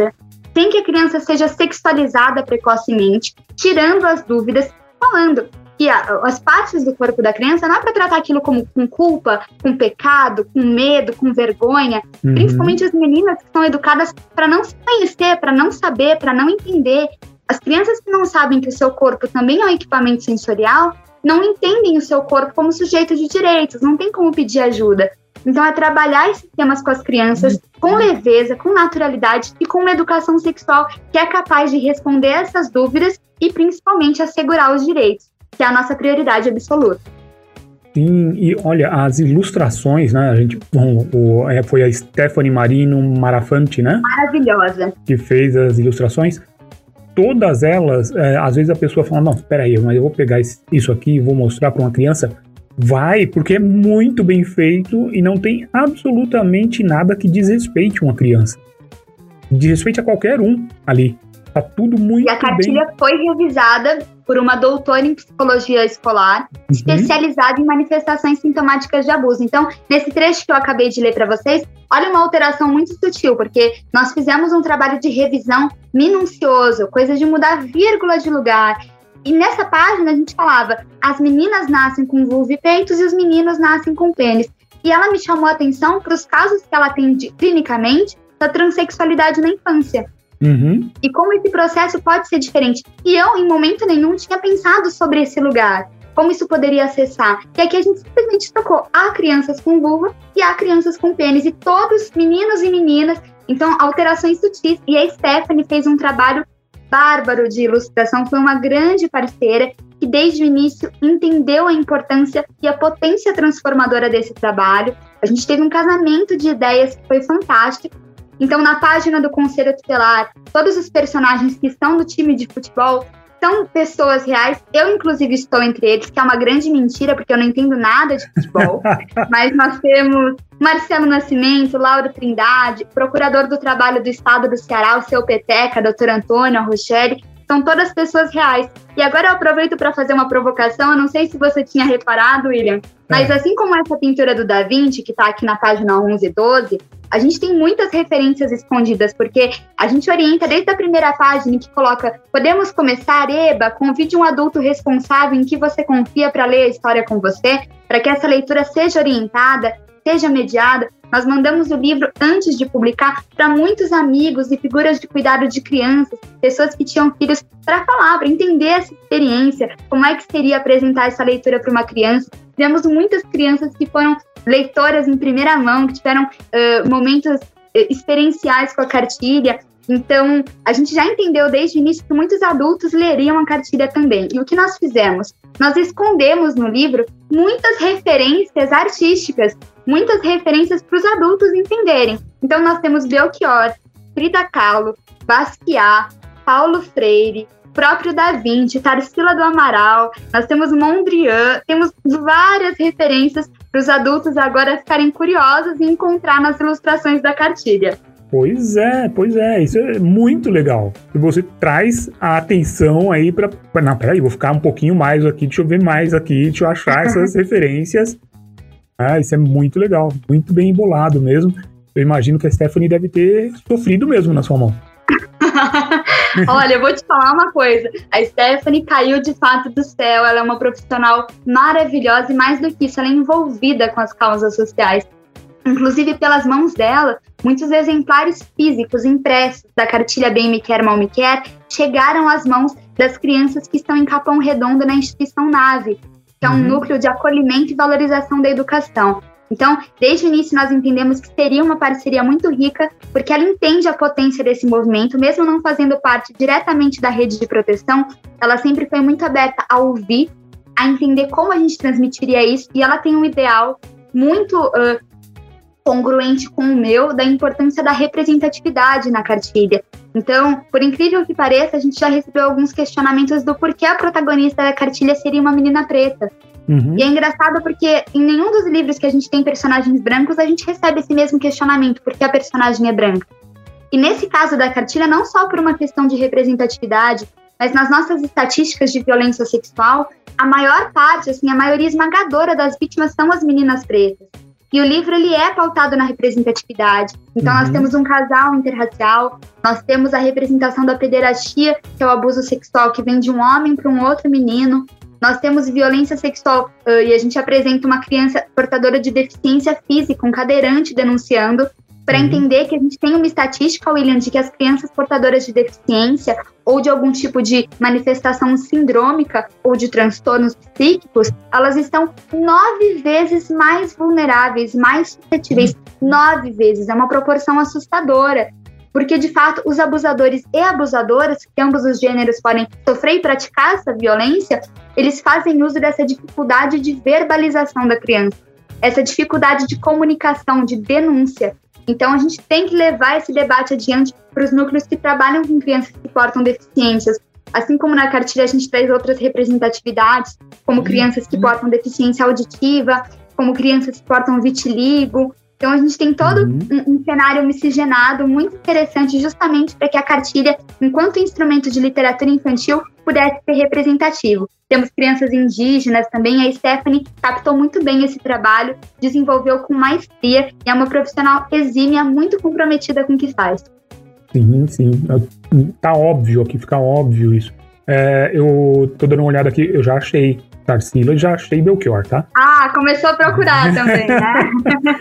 sem que a criança seja sexualizada precocemente, tirando as dúvidas, falando que a, as partes do corpo da criança não é para tratar aquilo como com culpa, com pecado, com medo, com vergonha, uhum. principalmente as meninas que são educadas para não se conhecer, para não saber, para não entender. As crianças que não sabem que o seu corpo também é um equipamento sensorial, não entendem o seu corpo como sujeito de direitos, não tem como pedir ajuda. Então, é trabalhar esses temas com as crianças com leveza, com naturalidade e com uma educação sexual que é capaz de responder essas dúvidas e, principalmente, assegurar os direitos, que é a nossa prioridade absoluta. Sim, e olha, as ilustrações, né, a gente, bom, o, é, foi a Stephanie Marino Marafante, né? Maravilhosa. Que fez as ilustrações. Todas elas, é, às vezes a pessoa fala, não, peraí, mas eu vou pegar isso aqui e vou mostrar para uma criança. Vai, porque é muito bem feito e não tem absolutamente nada que desrespeite uma criança. Desrespeite a qualquer um ali. Tá tudo muito bem. E a cartilha bem. foi revisada por uma doutora em psicologia escolar, uhum. especializada em manifestações sintomáticas de abuso. Então, nesse trecho que eu acabei de ler para vocês, olha uma alteração muito sutil, porque nós fizemos um trabalho de revisão minucioso, coisa de mudar vírgula de lugar. E nessa página a gente falava, as meninas nascem com vulva e peitos e os meninos nascem com pênis. E ela me chamou a atenção para os casos que ela atende clinicamente da transexualidade na infância. Uhum. E como esse processo pode ser diferente. E eu, em momento nenhum, tinha pensado sobre esse lugar, como isso poderia acessar. E aqui a gente simplesmente tocou, há crianças com vulva e há crianças com pênis, e todos meninos e meninas. Então, alterações sutis. E a Stephanie fez um trabalho bárbaro de ilustração, foi uma grande parceira que desde o início entendeu a importância e a potência transformadora desse trabalho. A gente teve um casamento de ideias que foi fantástico. Então, na página do Conselho Tutelar, todos os personagens que estão no time de futebol são pessoas reais. Eu, inclusive, estou entre eles, que é uma grande mentira, porque eu não entendo nada de futebol. Mas nós temos Marcelo Nascimento, Laura Trindade, procurador do Trabalho do Estado do Ceará, o seu Peteca, doutor Antônio, a Rochelle. São todas pessoas reais. E agora eu aproveito para fazer uma provocação. Eu não sei se você tinha reparado, William, mas é. assim como essa pintura do Da Vinci, que está aqui na página onze e doze, a gente tem muitas referências escondidas, porque a gente orienta desde a primeira página que coloca, podemos começar, Eba, convide um adulto responsável em que você confia para ler a história com você, para que essa leitura seja orientada, seja mediada. Nós mandamos o livro antes de publicar para muitos amigos e figuras de cuidado de crianças, pessoas que tinham filhos, para falar, para entender essa experiência, como é que seria apresentar essa leitura para uma criança. Tivemos muitas crianças que foram leitoras em primeira mão, que tiveram uh, momentos uh, experienciais com a cartilha. Então, a gente já entendeu desde o início que muitos adultos leriam a cartilha também. E o que nós fizemos? Nós escondemos no livro muitas referências artísticas, muitas referências para os adultos entenderem. Então, nós temos Belchior, Frida Kahlo, Basquiat, Paulo Freire, próprio Da Vinci, Tarsila do Amaral, nós temos Mondrian, temos várias referências para os adultos agora ficarem curiosos e encontrar nas ilustrações da cartilha. Pois é, pois é, isso é muito legal. E você traz a atenção aí para... Não, peraí, vou ficar um pouquinho mais aqui, deixa eu ver mais aqui, deixa eu achar essas referências. Ah, isso é muito legal, muito bem embolado mesmo. Eu imagino que a Stephanie deve ter sofrido mesmo na sua mão. Olha, eu vou te falar uma coisa, a Stephanie caiu de fato do céu, ela é uma profissional maravilhosa e mais do que isso, ela é envolvida com as causas sociais. Inclusive, pelas mãos dela, muitos exemplares físicos impressos da cartilha Bem Me Quer, Mal Me Quer chegaram às mãos das crianças que estão em Capão Redondo na instituição Nave, que é um uhum. núcleo de acolhimento e valorização da educação. Então, desde o início nós entendemos que seria uma parceria muito rica, porque ela entende a potência desse movimento, mesmo não fazendo parte diretamente da rede de proteção, ela sempre foi muito aberta a ouvir, a entender como a gente transmitiria isso, e ela tem um ideal muito uh, congruente com o meu, da importância da representatividade na cartilha. Então, por incrível que pareça, a gente já recebeu alguns questionamentos do porquê a protagonista da cartilha seria uma menina preta. Uhum. E é engraçado porque em nenhum dos livros que a gente tem personagens brancos, a gente recebe esse mesmo questionamento, porque a personagem é branca. E nesse caso da cartilha, não só por uma questão de representatividade, mas nas nossas estatísticas de violência sexual, a maior parte, assim, a maioria esmagadora das vítimas são as meninas pretas. E o livro, ele é pautado na representatividade. Então, uhum. nós temos um casal interracial, nós temos a representação da pederastia, que é o abuso sexual que vem de um homem para um outro menino. Nós temos violência sexual uh, e a gente apresenta uma criança portadora de deficiência física, um cadeirante denunciando, para uhum. entender que a gente tem uma estatística, William, de que as crianças portadoras de deficiência ou de algum tipo de manifestação sindrômica ou de transtornos psíquicos, elas estão nove vezes mais vulneráveis, mais suscetíveis. Uhum. Nove vezes, é uma proporção assustadora. Porque, de fato, os abusadores e abusadoras, que ambos os gêneros podem sofrer e praticar essa violência, eles fazem uso dessa dificuldade de verbalização da criança, essa dificuldade de comunicação, de denúncia. Então, a gente tem que levar esse debate adiante para os núcleos que trabalham com crianças que portam deficiências. Assim como na cartilha a gente traz outras representatividades, como crianças que portam deficiência auditiva, como crianças que portam vitiligo. Então, a gente tem todo uhum. um, um cenário miscigenado muito interessante justamente para que a cartilha, enquanto instrumento de literatura infantil, pudesse ser representativo. Temos crianças indígenas também, a Stephanie captou muito bem esse trabalho, desenvolveu com maestria e é uma profissional exímia, muito comprometida com o que faz. Sim, sim. Tá óbvio aqui, fica óbvio isso. É, eu tô dando uma olhada aqui, eu já achei Tarsila e já achei Belchior, tá? Ah, começou a procurar também, né?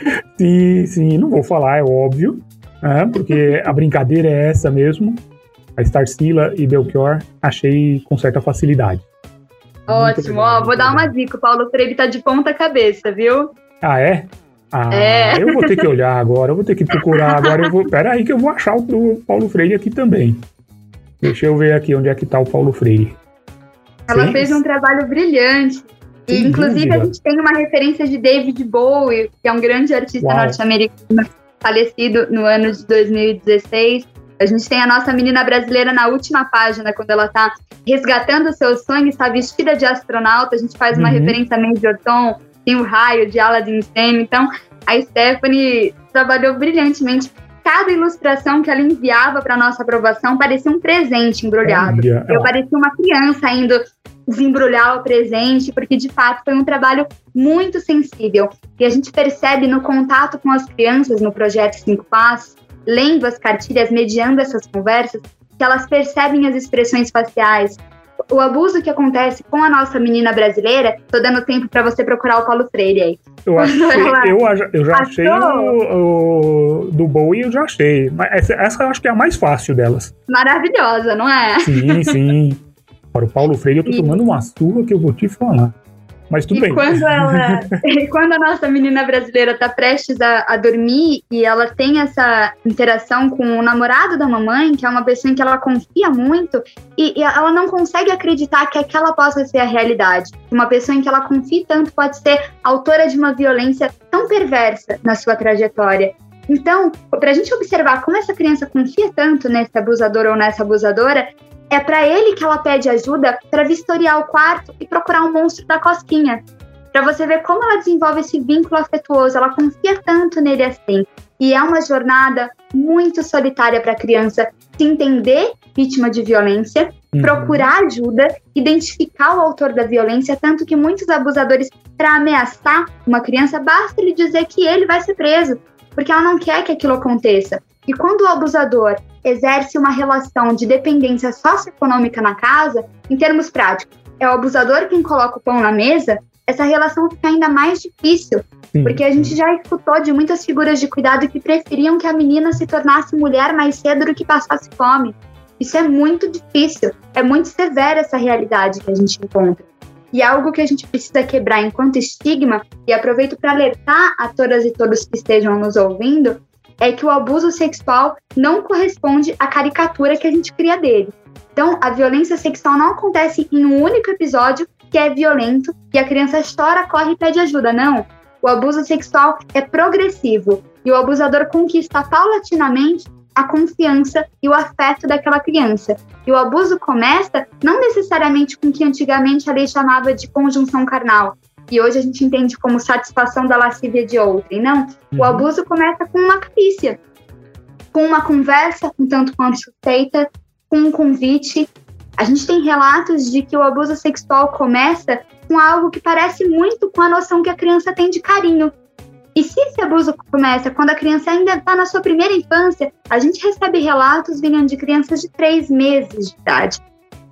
Sim, sim, não vou falar, é óbvio, né? Porque a brincadeira é essa mesmo. A Tarsila e Belchior achei com certa facilidade. Ótimo, ó, vou dar uma dica, o Paulo Freire tá de ponta cabeça, viu? Ah, é? Ah, é. Eu vou ter que olhar agora, eu vou ter que procurar agora, eu vou... Pera aí que eu vou achar o Paulo Freire aqui também. Deixa eu ver aqui onde é que tá o Paulo Freire. Ela Sim. fez um trabalho brilhante. E, Sem inclusive, dúvida. A gente tem uma referência de David Bowie, que é um grande artista Uau. norte-americano, falecido no ano de dois mil e dezesseis. A gente tem a nossa menina brasileira na última página, quando ela está resgatando o seu sonho, está vestida de astronauta. A gente faz uma uhum. referência a Major Tom, tem o raio de Aladdin Sane. Então, a Stephanie trabalhou brilhantemente. Cada ilustração que ela enviava para nossa aprovação parecia um presente embrulhado. Olha, Eu ó. parecia uma criança indo desembrulhar o presente, porque de fato foi um trabalho muito sensível. E a gente percebe no contato com as crianças no projeto Cinco Passos, lendo as cartilhas, mediando essas conversas, que elas percebem as expressões faciais. O abuso que acontece com a nossa menina brasileira, tô dando tempo para você procurar o Paulo Freire aí. Eu, achei, ela eu, eu já achei achou? o, o do Bowie, eu já achei. Mas essa, essa eu acho que é a mais fácil delas. Maravilhosa, não é? Sim, sim. Para o Paulo Freire, eu tô E... tomando uma surra que eu vou te falar. Mas tudo e bem. Quando, ela, quando a nossa menina brasileira está prestes a, a dormir e ela tem essa interação com o namorado da mamãe, que é uma pessoa em que ela confia muito, e, e ela não consegue acreditar que aquela possa ser a realidade. Uma pessoa em que ela confia tanto pode ser autora de uma violência tão perversa na sua trajetória. Então, para a gente observar como essa criança confia tanto nesse abusador ou nessa abusadora, é para ele que ela pede ajuda para vistoriar o quarto e procurar um monstro da cosquinha. Para você ver como ela desenvolve esse vínculo afetuoso, ela confia tanto nele assim. E é uma jornada muito solitária para a criança se entender vítima de violência, uhum. procurar ajuda, identificar o autor da violência, tanto que muitos abusadores, para ameaçar uma criança, basta lhe dizer que ele vai ser preso, porque ela não quer que aquilo aconteça. E quando o abusador exerce uma relação de dependência socioeconômica na casa, em termos práticos, é o abusador quem coloca o pão na mesa, essa relação fica ainda mais difícil, Sim. porque a gente já escutou de muitas figuras de cuidado que preferiam que a menina se tornasse mulher mais cedo do que passasse fome. Isso é muito difícil, é muito severa essa realidade que a gente encontra. E algo que a gente precisa quebrar enquanto estigma, e aproveito para alertar a todas e todos que estejam nos ouvindo, é que o abuso sexual não corresponde à caricatura que a gente cria dele. Então, a violência sexual não acontece em um único episódio que é violento e a criança chora, corre e pede ajuda. Não. O abuso sexual é progressivo e o abusador conquista paulatinamente a confiança e o afeto daquela criança. E o abuso começa não necessariamente com o que antigamente a lei chamava de conjunção carnal, e hoje a gente entende como satisfação da lascívia de outrem. Não, uhum. O abuso começa com uma carícia, com uma conversa um tanto quanto suspeita, com um convite. A gente tem relatos de que o abuso sexual começa com algo que parece muito com a noção que a criança tem de carinho. E se esse abuso começa quando a criança ainda está na sua primeira infância, a gente recebe relatos vindo de crianças de três meses de idade.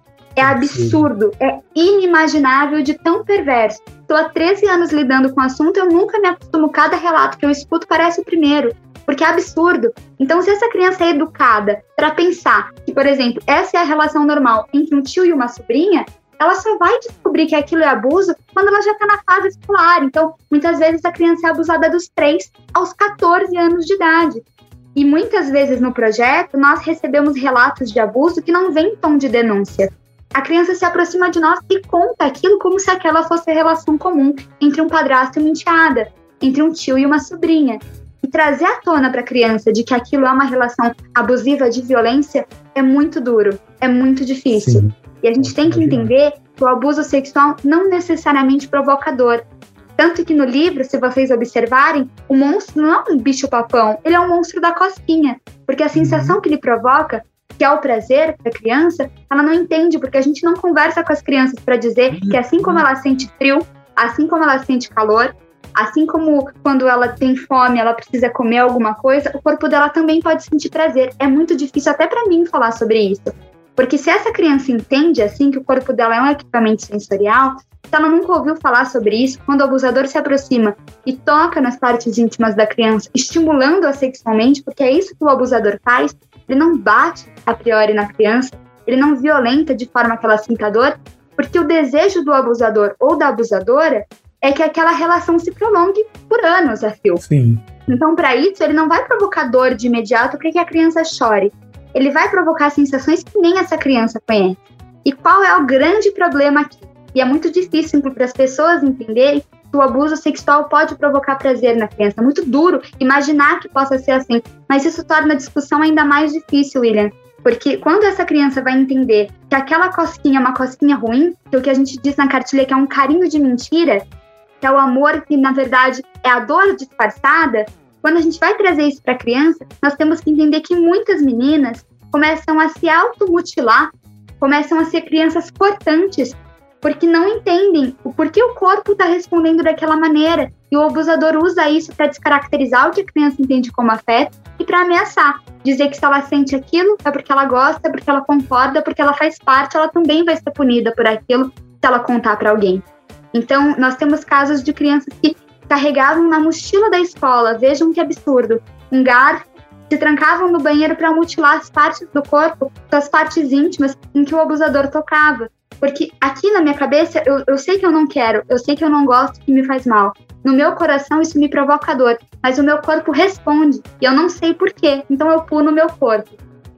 É absurdo, é inimaginável de tão perverso. Estou há treze anos lidando com o assunto, eu nunca me acostumo, cada relato que eu escuto parece o primeiro, porque é absurdo. Então, se essa criança é educada para pensar que, por exemplo, essa é a relação normal entre um tio e uma sobrinha, ela só vai descobrir que aquilo é abuso quando ela já está na fase escolar. Então, muitas vezes a criança é abusada dos três aos catorze anos de idade. E muitas vezes no projeto, nós recebemos relatos de abuso que não vêm em tom de denúncia. A criança se aproxima de nós e conta aquilo como se aquela fosse a relação comum entre um padrasto e uma enteada, entre um tio e uma sobrinha. E trazer à tona para a criança de que aquilo é uma relação abusiva de violência é muito duro, é muito difícil. Sim. E a gente tem que entender que o abuso sexual não necessariamente provoca dor. Tanto que no livro, se vocês observarem, o monstro não é um bicho-papão, ele é um monstro da cosquinha. Porque a sensação que ele provoca, que é o prazer para a criança, ela não entende, porque a gente não conversa com as crianças para dizer que assim como ela sente frio, assim como ela sente calor, assim como quando ela tem fome, ela precisa comer alguma coisa, o corpo dela também pode sentir prazer. É muito difícil até para mim falar sobre isso. Porque se essa criança entende assim que o corpo dela é um equipamento sensorial, se ela nunca ouviu falar sobre isso, quando o abusador se aproxima e toca nas partes íntimas da criança, estimulando-a sexualmente, porque é isso que o abusador faz, ele não bate a priori na criança, ele não violenta de forma que ela sinta dor, porque o desejo do abusador ou da abusadora é que aquela relação se prolongue por anos a fio. Sim. Então, para isso, ele não vai provocar dor de imediato para que a criança chore. Ele vai provocar sensações que nem essa criança conhece. E qual é o grande problema aqui? E é muito difícil para as pessoas entenderem que o abuso sexual pode provocar prazer na criança. É muito duro imaginar que possa ser assim. Mas isso torna a discussão ainda mais difícil, William. Porque quando essa criança vai entender que aquela cosquinha é uma cosquinha ruim, que o que a gente diz na cartilha que é um carinho de mentira, que é o amor que, na verdade, é a dor disfarçada, quando a gente vai trazer isso para a criança, nós temos que entender que muitas meninas começam a se automutilar, começam a ser crianças cortantes, porque não entendem o porquê o corpo está respondendo daquela maneira. E o abusador usa isso para descaracterizar o que a criança entende como afeto e para ameaçar. Dizer que se ela sente aquilo, é porque ela gosta, é porque ela concorda, porque ela faz parte, ela também vai ser punida por aquilo se ela contar para alguém. Então, nós temos casos de crianças que carregavam na mochila da escola, vejam que absurdo, um garfo, se trancavam no banheiro para mutilar as partes do corpo, as partes íntimas em que o abusador tocava. Porque aqui na minha cabeça, eu, eu sei que eu não quero, eu sei que eu não gosto, que me faz mal. No meu coração, isso me provoca dor, mas o meu corpo responde, e eu não sei por quê, então eu pulo o meu corpo.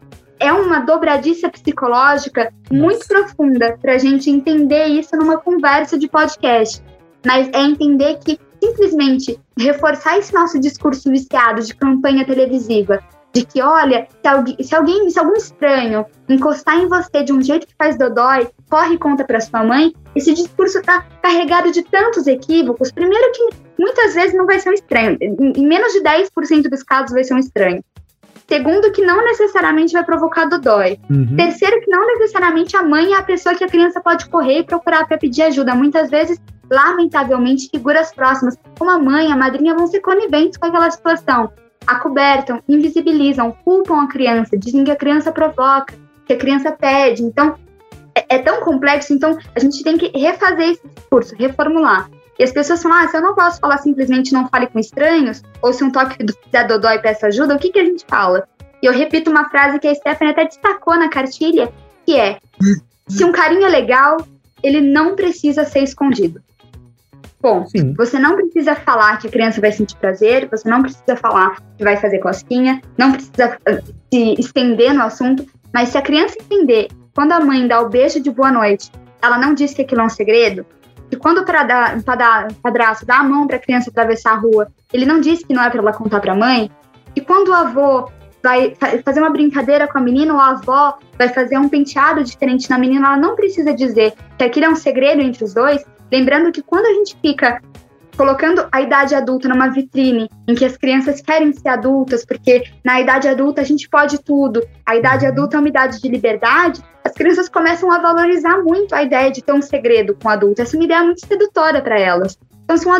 É uma dobradiça psicológica muito profunda para a gente entender isso numa conversa de podcast. Mas é entender que simplesmente reforçar esse nosso discurso viciado de campanha televisiva, de que, olha, se alguém, se alguém, se algum estranho encostar em você de um jeito que faz dodói, corre e conta para sua mãe, esse discurso está carregado de tantos equívocos. Primeiro que muitas vezes não vai ser um estranho, em menos de dez por cento dos casos vai ser um estranho. Segundo, que não necessariamente vai provocar dodói. Uhum. Terceiro, que não necessariamente a mãe é a pessoa que a criança pode correr e procurar para pedir ajuda. Muitas vezes, lamentavelmente, figuras próximas, como a mãe, a madrinha, vão ser coniventes com aquela situação. Acobertam, invisibilizam, culpam a criança, dizem que a criança provoca, que a criança pede. Então, é, é tão complexo. Então, a gente tem que refazer esse discurso, reformular. E as pessoas falam, ah, se eu não posso falar simplesmente não fale com estranhos, ou se um toque da dodói peça ajuda, o que, que a gente fala? E eu repito uma frase que a Stephanie até destacou na cartilha, que é, se um carinho é legal, ele não precisa ser escondido. Bom, Sim. Você não precisa falar que a criança vai sentir prazer, você não precisa falar que vai fazer cosquinha, não precisa se estender no assunto, mas se a criança entender, quando a mãe dá o beijo de boa noite, ela não diz que aquilo é um segredo, e quando o padrasto dá a mão para a criança atravessar a rua, ele não diz que não é para ela contar para a mãe, e quando o avô vai fazer uma brincadeira com a menina, ou a avó vai fazer um penteado diferente na menina, ela não precisa dizer que aquilo é um segredo entre os dois, lembrando que quando a gente fica colocando a idade adulta numa vitrine em que as crianças querem ser adultas, porque na idade adulta a gente pode tudo, a idade adulta é uma idade de liberdade, as crianças começam a valorizar muito a ideia de ter um segredo com o adulto. Essa é uma ideia muito sedutora para elas. Então, se um adulto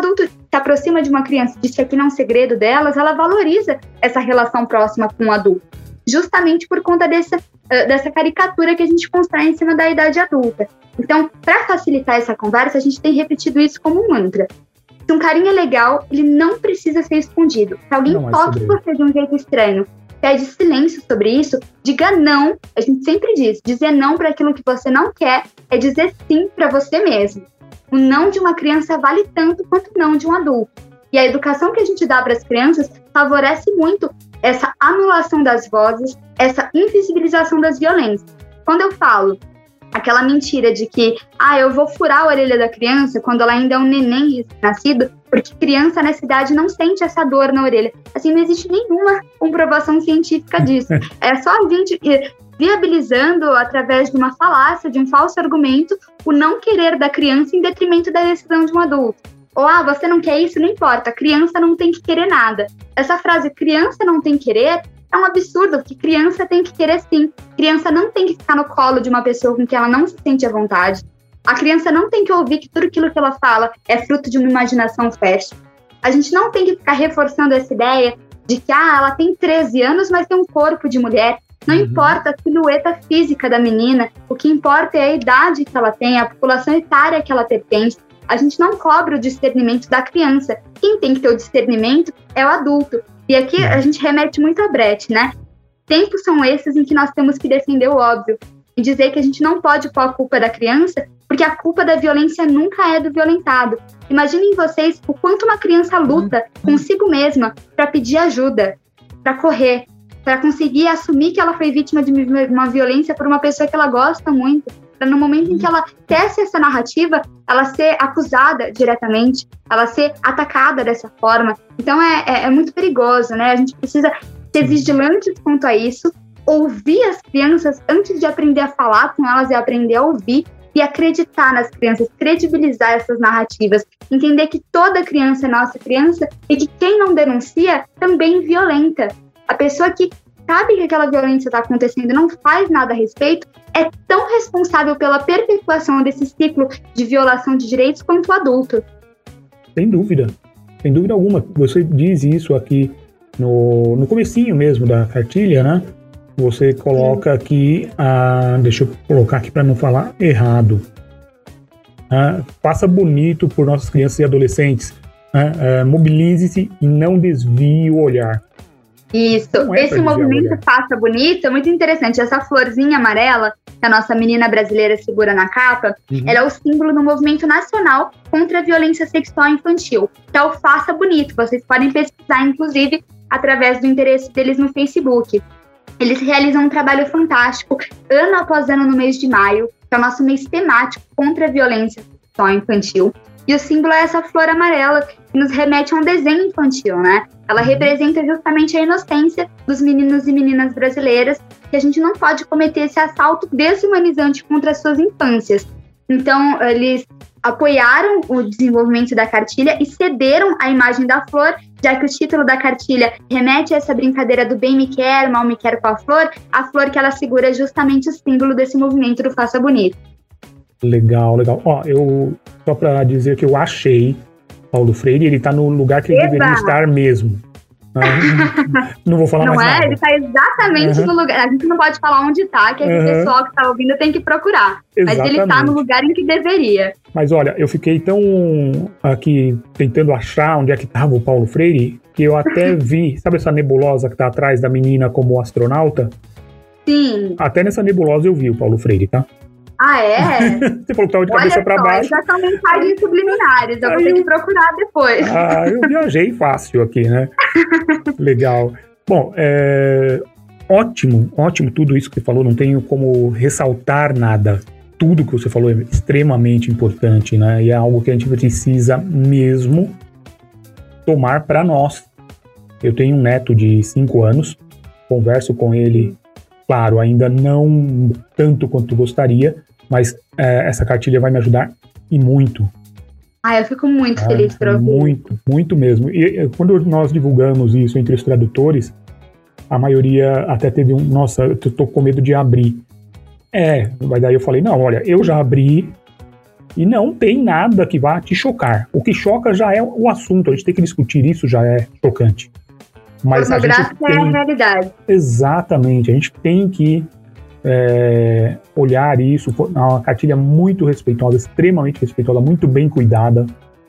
se aproxima de uma criança e diz que aquilo é um segredo delas, ela valoriza essa relação próxima com o adulto, justamente por conta dessa, dessa caricatura que a gente constrói em cima da idade adulta. Então, para facilitar essa conversa, a gente tem repetido isso como um mantra. Se um carinho é legal, ele não precisa ser escondido. Se alguém Não, toca você de um jeito estranho, pede silêncio sobre isso, diga não. A gente sempre diz, dizer não para aquilo que você não quer é dizer sim para você mesmo. O não de uma criança vale tanto quanto o não de um adulto. E a educação que a gente dá para as crianças favorece muito essa anulação das vozes, essa invisibilização das violências. Quando eu falo aquela mentira de que ah, eu vou furar a orelha da criança quando ela ainda é um neném recém-nascido, porque criança nessa idade não sente essa dor na orelha. Assim, não existe nenhuma comprovação científica disso. É só a gente viabilizando, através de uma falácia, de um falso argumento, o não querer da criança em detrimento da decisão de um adulto. Ou, ah, você não quer isso? Não importa, a criança não tem que querer nada. Essa frase, criança não tem que querer, é um absurdo, porque criança tem que querer sim. Criança não tem que ficar no colo de uma pessoa com quem ela não se sente à vontade. A criança não tem que ouvir que tudo aquilo que ela fala é fruto de uma imaginação fértil. A gente não tem que ficar reforçando essa ideia de que ah, ela tem treze anos, mas tem um corpo de mulher. Não uhum. importa a silhueta física da menina, o que importa é a idade que ela tem, a população etária que ela pertence. A gente não cobra o discernimento da criança. Quem tem que ter o discernimento é o adulto. E aqui a gente remete muito a Brecht, né? Tempos são esses em que nós temos que defender o óbvio e dizer que a gente não pode pôr a culpa da criança, porque a culpa da violência nunca é do violentado. Imaginem vocês o quanto uma criança luta consigo mesma para pedir ajuda, para correr, para conseguir assumir que ela foi vítima de uma violência por uma pessoa que ela gosta muito, para no momento em que ela tece essa narrativa, ela ser acusada diretamente, ela ser atacada dessa forma. Então é, é, é muito perigoso, né? A gente precisa ser vigilante quanto a isso, ouvir as crianças antes de aprender a falar com elas e aprender a ouvir, e acreditar nas crianças, credibilizar essas narrativas, entender que toda criança é nossa criança e que quem não denuncia também violenta. A pessoa que sabe que aquela violência está acontecendo e não faz nada a respeito é tão responsável pela perpetuação desse ciclo de violação de direitos quanto o adulto. Sem dúvida, sem dúvida alguma. Você diz isso aqui no, no comecinho mesmo da cartilha, né? Você coloca aqui, ah, deixa eu colocar aqui para não falar errado. Ah, faça bonito por nossas crianças e adolescentes. Ah, ah, mobilize-se e não desvie o olhar. Isso, é esse movimento Faça Bonito é muito interessante. Essa florzinha amarela que a nossa menina brasileira segura na capa, uhum. ela é o símbolo do movimento nacional contra a violência sexual infantil, que é o Faça Bonito. Vocês podem pesquisar, inclusive, através do interesse deles no Facebook. Eles realizam um trabalho fantástico, ano após ano, no mês de maio, que é o nosso mês temático contra a violência sexual infantil. E o símbolo é essa flor amarela, que nos remete a um desenho infantil, né? Ela representa justamente a inocência dos meninos e meninas brasileiras, que a gente não pode cometer esse assalto desumanizante contra as suas infâncias. Então, eles apoiaram o desenvolvimento da cartilha e cederam a imagem da flor, já que o título da cartilha remete a essa brincadeira do bem me quer, mal me quer com a flor. A flor que ela segura é justamente o símbolo desse movimento do Faça Bonito. Legal, legal. Ó, eu, só para dizer que eu achei Paulo Freire, ele tá no lugar que ele Eba. deveria estar mesmo. Ah, não vou falar não mais é? nada. Ele tá exatamente uhum. no lugar. A gente não pode falar onde tá, que uhum. o pessoal que tá ouvindo tem que procurar. Exatamente. Mas ele tá no lugar em que deveria. Mas olha, eu fiquei tão aqui tentando achar onde é que tava o Paulo Freire, que eu até vi, sabe essa nebulosa que tá atrás da menina como astronauta? Sim. Até nessa nebulosa eu vi o Paulo Freire, tá? Ah, é? Você falou que tava de cabeça Olha pra só, baixo. Já são mensagens subliminares, eu Aí vou ter eu... que procurar depois. Ah, eu viajei fácil aqui, né? Legal. Bom, é... ótimo, ótimo tudo isso que você falou, não tenho como ressaltar nada. Tudo que você falou é extremamente importante, né? E é algo que a gente precisa mesmo tomar para nós. Eu tenho um neto de cinco anos, converso com ele, claro, ainda não tanto quanto gostaria, mas é, essa cartilha vai me ajudar e muito. Ah, eu fico muito ah, feliz por ouvir. Muito, muito mesmo. E quando nós divulgamos isso entre os tradutores, a maioria até teve um, nossa, eu tô com medo de abrir. É, mas daí eu falei, não, olha, eu já abri, E não tem nada que vá te chocar. O que choca já é o assunto, a gente tem que discutir isso, já é chocante. Mas a gente tem... é a realidade. Exatamente, a gente tem que é, olhar isso, é uma cartilha muito respeitosa, extremamente respeitosa, muito bem cuidada.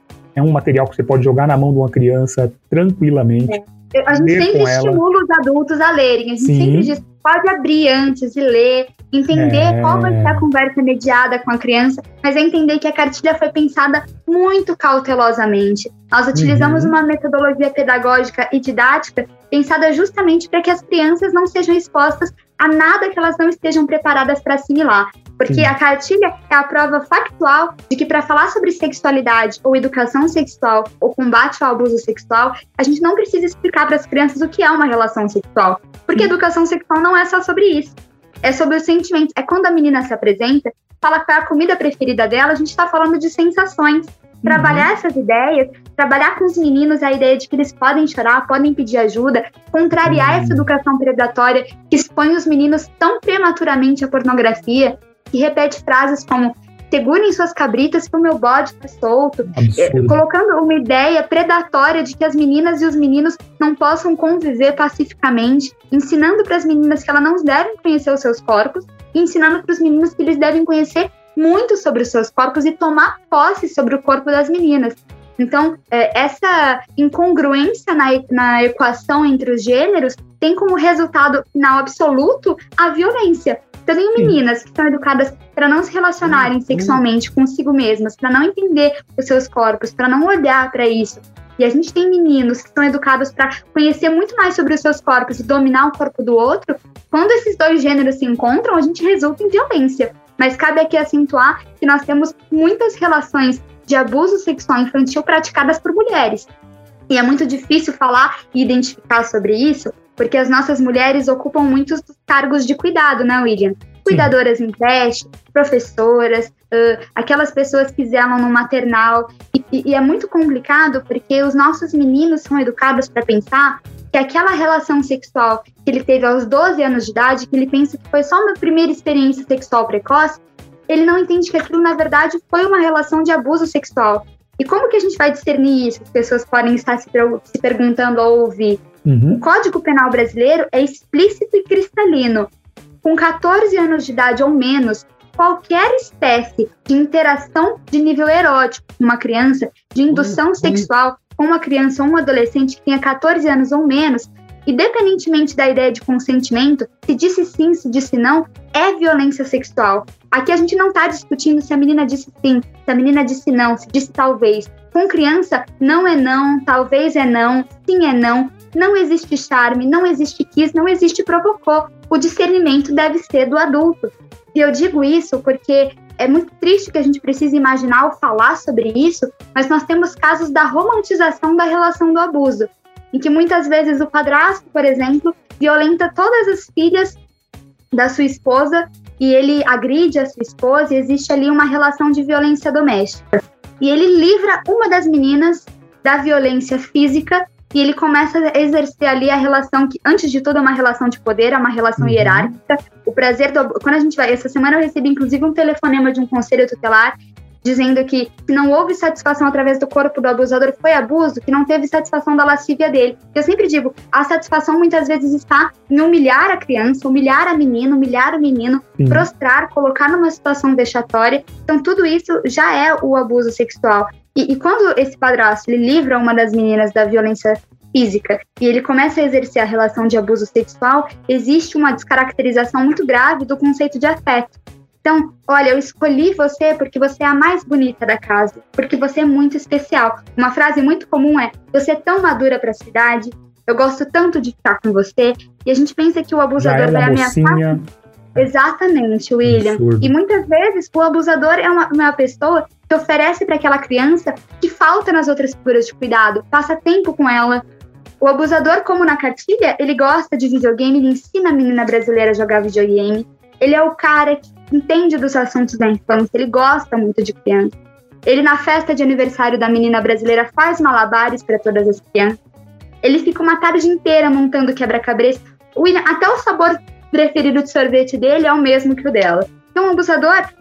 É um material que você pode jogar na mão de uma criança tranquilamente. É. A gente sempre estimula os adultos a lerem, a gente Sim. sempre diz, pode abrir antes e ler, entender é... qual vai ser a conversa mediada com a criança, mas é entender que a cartilha foi pensada muito cautelosamente. Nós utilizamos uhum. uma metodologia pedagógica e didática pensada justamente para que as crianças não sejam expostas a nada que elas não estejam preparadas para assimilar. Porque Sim. a cartilha é a prova factual de que para falar sobre sexualidade ou educação sexual ou combate ao abuso sexual, a gente não precisa explicar para as crianças o que é uma relação sexual. Porque educação sexual não é só sobre isso. É sobre os sentimentos. É quando a menina se apresenta, fala qual é a comida preferida dela, a gente está falando de sensações. Trabalhar uhum. essas ideias, trabalhar com os meninos a ideia de que eles podem chorar, podem pedir ajuda, contrariar uhum. essa educação predatória que expõe os meninos tão prematuramente à pornografia, que repete frases como segurem suas cabritas que o meu bode tá solto, é, colocando uma ideia predatória de que as meninas e os meninos não possam conviver pacificamente, ensinando para as meninas que elas não devem conhecer os seus corpos e ensinando para os meninos que eles devem conhecer muito sobre os seus corpos e tomar posse sobre o corpo das meninas. Então, é, essa incongruência na, na equação entre os gêneros tem como resultado final absoluto a violência. Eu tenho meninas que são educadas para não se relacionarem sexualmente consigo mesmas, para não entender os seus corpos, para não olhar para isso. E a gente tem meninos que são educados para conhecer muito mais sobre os seus corpos e dominar o corpo do outro. Quando esses dois gêneros se encontram, a gente resulta em violência. Mas cabe aqui acentuar que nós temos muitas relações de abuso sexual infantil praticadas por mulheres. E é muito difícil falar e identificar sobre isso, porque as nossas mulheres ocupam muitos dos cargos de cuidado, né, William? Cuidadoras em creche, professoras, uh, aquelas pessoas que zelam no maternal. E, e é muito complicado porque os nossos meninos são educados para pensar que aquela relação sexual que ele teve aos doze anos de idade, que ele pensa que foi só uma primeira experiência sexual precoce, ele não entende que aquilo, na verdade, foi uma relação de abuso sexual. E como que a gente vai discernir isso? As pessoas podem estar se, se perguntando ao ouvir. Uhum. O Código Penal brasileiro é explícito e cristalino. Com catorze anos de idade ou menos, qualquer espécie de interação de nível erótico com uma criança, de indução uhum. sexual com uma criança ou um adolescente que tenha catorze anos ou menos, independentemente da ideia de consentimento, se disse sim, se disse não, é violência sexual. Aqui a gente não está discutindo se a menina disse sim, se a menina disse não, se disse talvez. Com criança, não é não, talvez é não, sim é não. Não existe charme, não existe quis, não existe provocou. O discernimento deve ser do adulto. E eu digo isso porque é muito triste que a gente precise imaginar ou falar sobre isso, mas nós temos casos da romantização da relação do abuso, em que muitas vezes o padrasto, por exemplo, violenta todas as filhas da sua esposa e ele agride a sua esposa e existe ali uma relação de violência doméstica. E ele livra uma das meninas da violência física e ele começa a exercer ali a relação que, antes de tudo, é uma relação de poder, é uma relação uhum. hierárquica. O prazer do... Quando a gente vai... Essa semana eu recebi, inclusive, um telefonema de um conselho tutelar dizendo que se não houve satisfação através do corpo do abusador, foi abuso, que não teve satisfação da lascívia dele. Eu sempre digo, a satisfação muitas vezes está em humilhar a criança, humilhar a menina, humilhar o menino, Sim. prostrar, colocar numa situação vexatória. Então, tudo isso já é o abuso sexual. E, e quando esse padrasto ele livra uma das meninas da violência física e ele começa a exercer a relação de abuso sexual, existe uma descaracterização muito grave do conceito de afeto. Então, olha, eu escolhi você porque você é a mais bonita da casa, porque você é muito especial. Uma frase muito comum é, você é tão madura para a sua idade, eu gosto tanto de ficar com você, e a gente pensa que o abusador vai ameaçar. Exatamente, William. Absurdo. E muitas vezes o abusador é uma, uma pessoa que oferece para aquela criança que falta nas outras figuras de cuidado, passa tempo com ela. O abusador, como na cartilha, ele gosta de videogame, ele ensina a menina brasileira a jogar videogame. Ele é o cara que entende dos assuntos da infância, ele gosta muito de criança. Ele, na festa de aniversário da menina brasileira, faz malabares para todas as crianças. Ele fica uma tarde inteira montando quebra-cabeça. William, até o sabor preferido de sorvete dele é o mesmo que o dela. Então, o abusador,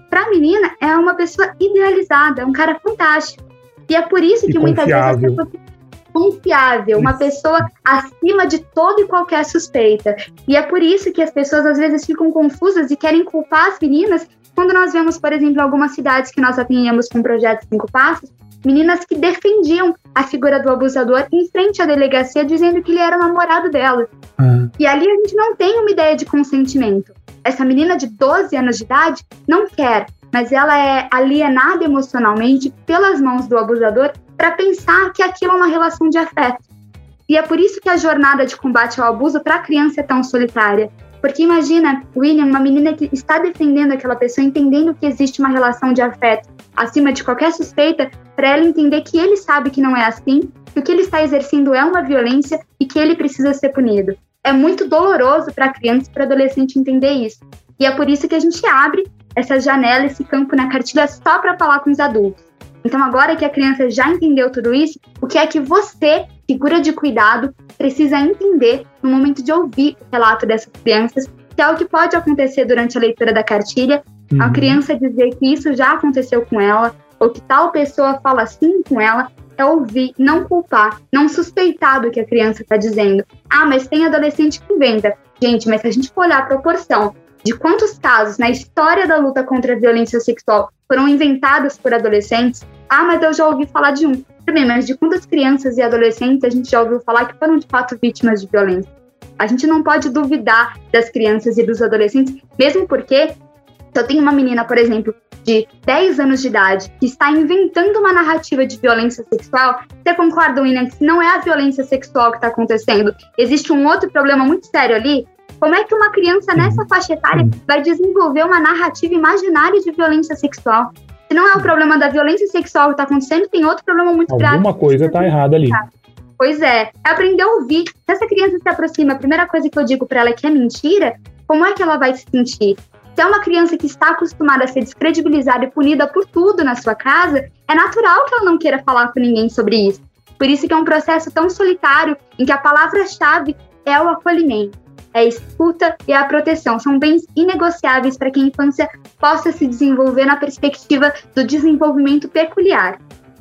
para a menina, é uma pessoa idealizada, é um cara fantástico. E é por isso que e muitas confiável. vezes as pessoas... confiável, uma pessoa acima de toda e qualquer suspeita. E é por isso que as pessoas às vezes ficam confusas e querem culpar as meninas quando nós vemos, por exemplo, algumas cidades que nós atendíamos com o projeto Cinco Passos, meninas que defendiam a figura do abusador em frente à delegacia, dizendo que ele era o namorado dela. Uhum. E ali a gente não tem uma ideia de consentimento. Essa menina de doze anos de idade não quer, mas ela é alienada emocionalmente pelas mãos do abusador para pensar que aquilo é uma relação de afeto. E é por isso que a jornada de combate ao abuso para a criança é tão solitária. Porque imagina, William, uma menina que está defendendo aquela pessoa, entendendo que existe uma relação de afeto acima de qualquer suspeita, para ela entender que ele sabe que não é assim, que o que ele está exercendo é uma violência e que ele precisa ser punido. É muito doloroso para a criança e para o adolescente entender isso. E é por isso que a gente abre essa janela, esse campo na cartilha só para falar com os adultos. Então, agora que a criança já entendeu tudo isso, o que é que você, figura de cuidado, precisa entender no momento de ouvir o relato dessas crianças, que é o que pode acontecer durante a leitura da cartilha, uhum. a criança dizer que isso já aconteceu com ela, ou que tal pessoa fala assim com ela, é ouvir, não culpar, não suspeitar do que a criança está dizendo. Ah, mas tem adolescente que inventa. Gente, mas se a gente for olhar a proporção de quantos casos na história da luta contra a violência sexual foram inventados por adolescentes, ah, mas eu já ouvi falar de um. Também, mas de quantas crianças e adolescentes a gente já ouviu falar que foram de fato vítimas de violência? A gente não pode duvidar das crianças e dos adolescentes, mesmo porque se eu tenho uma menina, por exemplo, de dez anos de idade, que está inventando uma narrativa de violência sexual, você concorda, William, que não é a violência sexual que está acontecendo? Existe um outro problema muito sério ali? Como é que uma criança nessa faixa etária vai desenvolver uma narrativa imaginária de violência sexual? Se não é o problema da violência sexual que está acontecendo, tem outro problema muito grave. Alguma coisa está errada ali. Pois é, é aprender a ouvir. Se essa criança se aproxima, a primeira coisa que eu digo para ela é que é mentira, como é que ela vai se sentir? Se é uma criança que está acostumada a ser descredibilizada e punida por tudo na sua casa, é natural que ela não queira falar com ninguém sobre isso. Por isso que é um processo tão solitário, em que a palavra-chave é o acolhimento, é a escuta e a proteção. São bens inegociáveis para que a infância possa se desenvolver na perspectiva do desenvolvimento peculiar.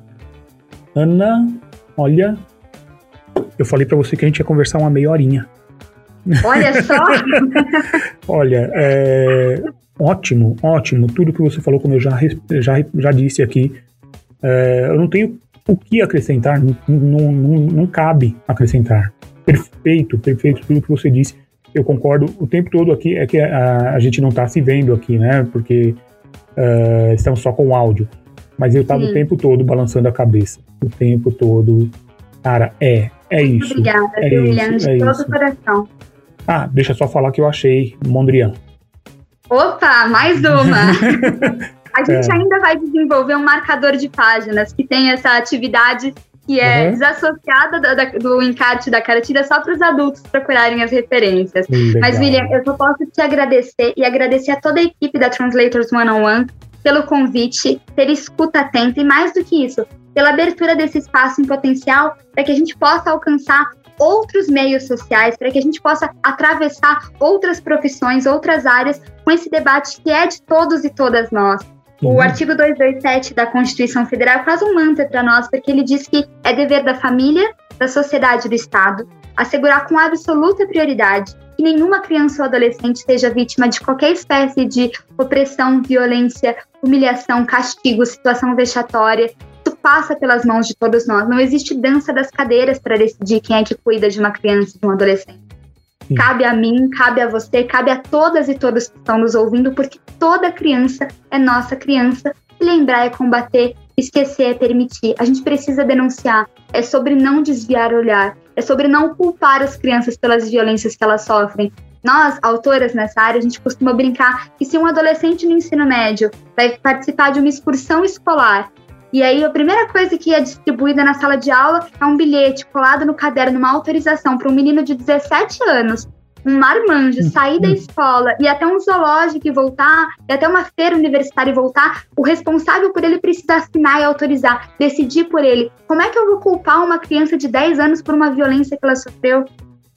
Ana, olha, eu falei para você que a gente ia conversar uma meia horinha. Olha só! Olha, é, ótimo, ótimo. Tudo que você falou, como eu já, já, já disse aqui, é, eu não tenho o que acrescentar, não, não, não, não cabe acrescentar. Perfeito, perfeito, tudo que você disse. Eu concordo o tempo todo aqui, é que a, a gente não está se vendo aqui, né, porque uh, estamos só com áudio, mas eu estava o tempo todo balançando a cabeça, o tempo todo, cara, é, é Muito isso. Obrigada, é William, isso, de é todo isso. o coração. Ah, deixa só falar que eu achei Mondrian. Opa, mais uma! A gente É. ainda vai desenvolver um marcador de páginas que tem essa atividade que é Uhum. desassociada da, da, do encarte da cartilha só para os adultos procurarem as referências. Legal. Mas, William, eu só posso te agradecer e agradecer a toda a equipe da Translators one oh one pelo convite, ter escuta atenta e, mais do que isso, pela abertura desse espaço em potencial para que a gente possa alcançar outros meios sociais, para que a gente possa atravessar outras profissões, outras áreas, com esse debate que é de todos e todas nós. Uhum. O artigo duzentos e vinte e sete da Constituição Federal é quase um mantra para nós, porque ele diz que é dever da família, da sociedade e do Estado assegurar com absoluta prioridade que nenhuma criança ou adolescente seja vítima de qualquer espécie de opressão, violência, humilhação, castigo, situação vexatória. Isso passa pelas mãos de todos nós. Não existe dança das cadeiras para decidir quem é que cuida de uma criança e de um adolescente. Sim. Cabe a mim, cabe a você, cabe a todas e todos que estão nos ouvindo, porque toda criança é nossa criança. Lembrar é combater, esquecer é permitir. A gente precisa denunciar. É sobre não desviar o olhar. É sobre não culpar as crianças pelas violências que elas sofrem. Nós, autoras nessa área, a gente costuma brincar que se um adolescente no ensino médio vai participar de uma excursão escolar, e aí a primeira coisa que é distribuída na sala de aula é um bilhete colado no caderno, uma autorização para um menino de dezessete anos, um marmanjo, sair da escola e até um zoológico e voltar, e até uma feira universitária e voltar, o responsável por ele precisa assinar e autorizar, decidir por ele. Como é que eu vou culpar uma criança de dez anos por uma violência que ela sofreu?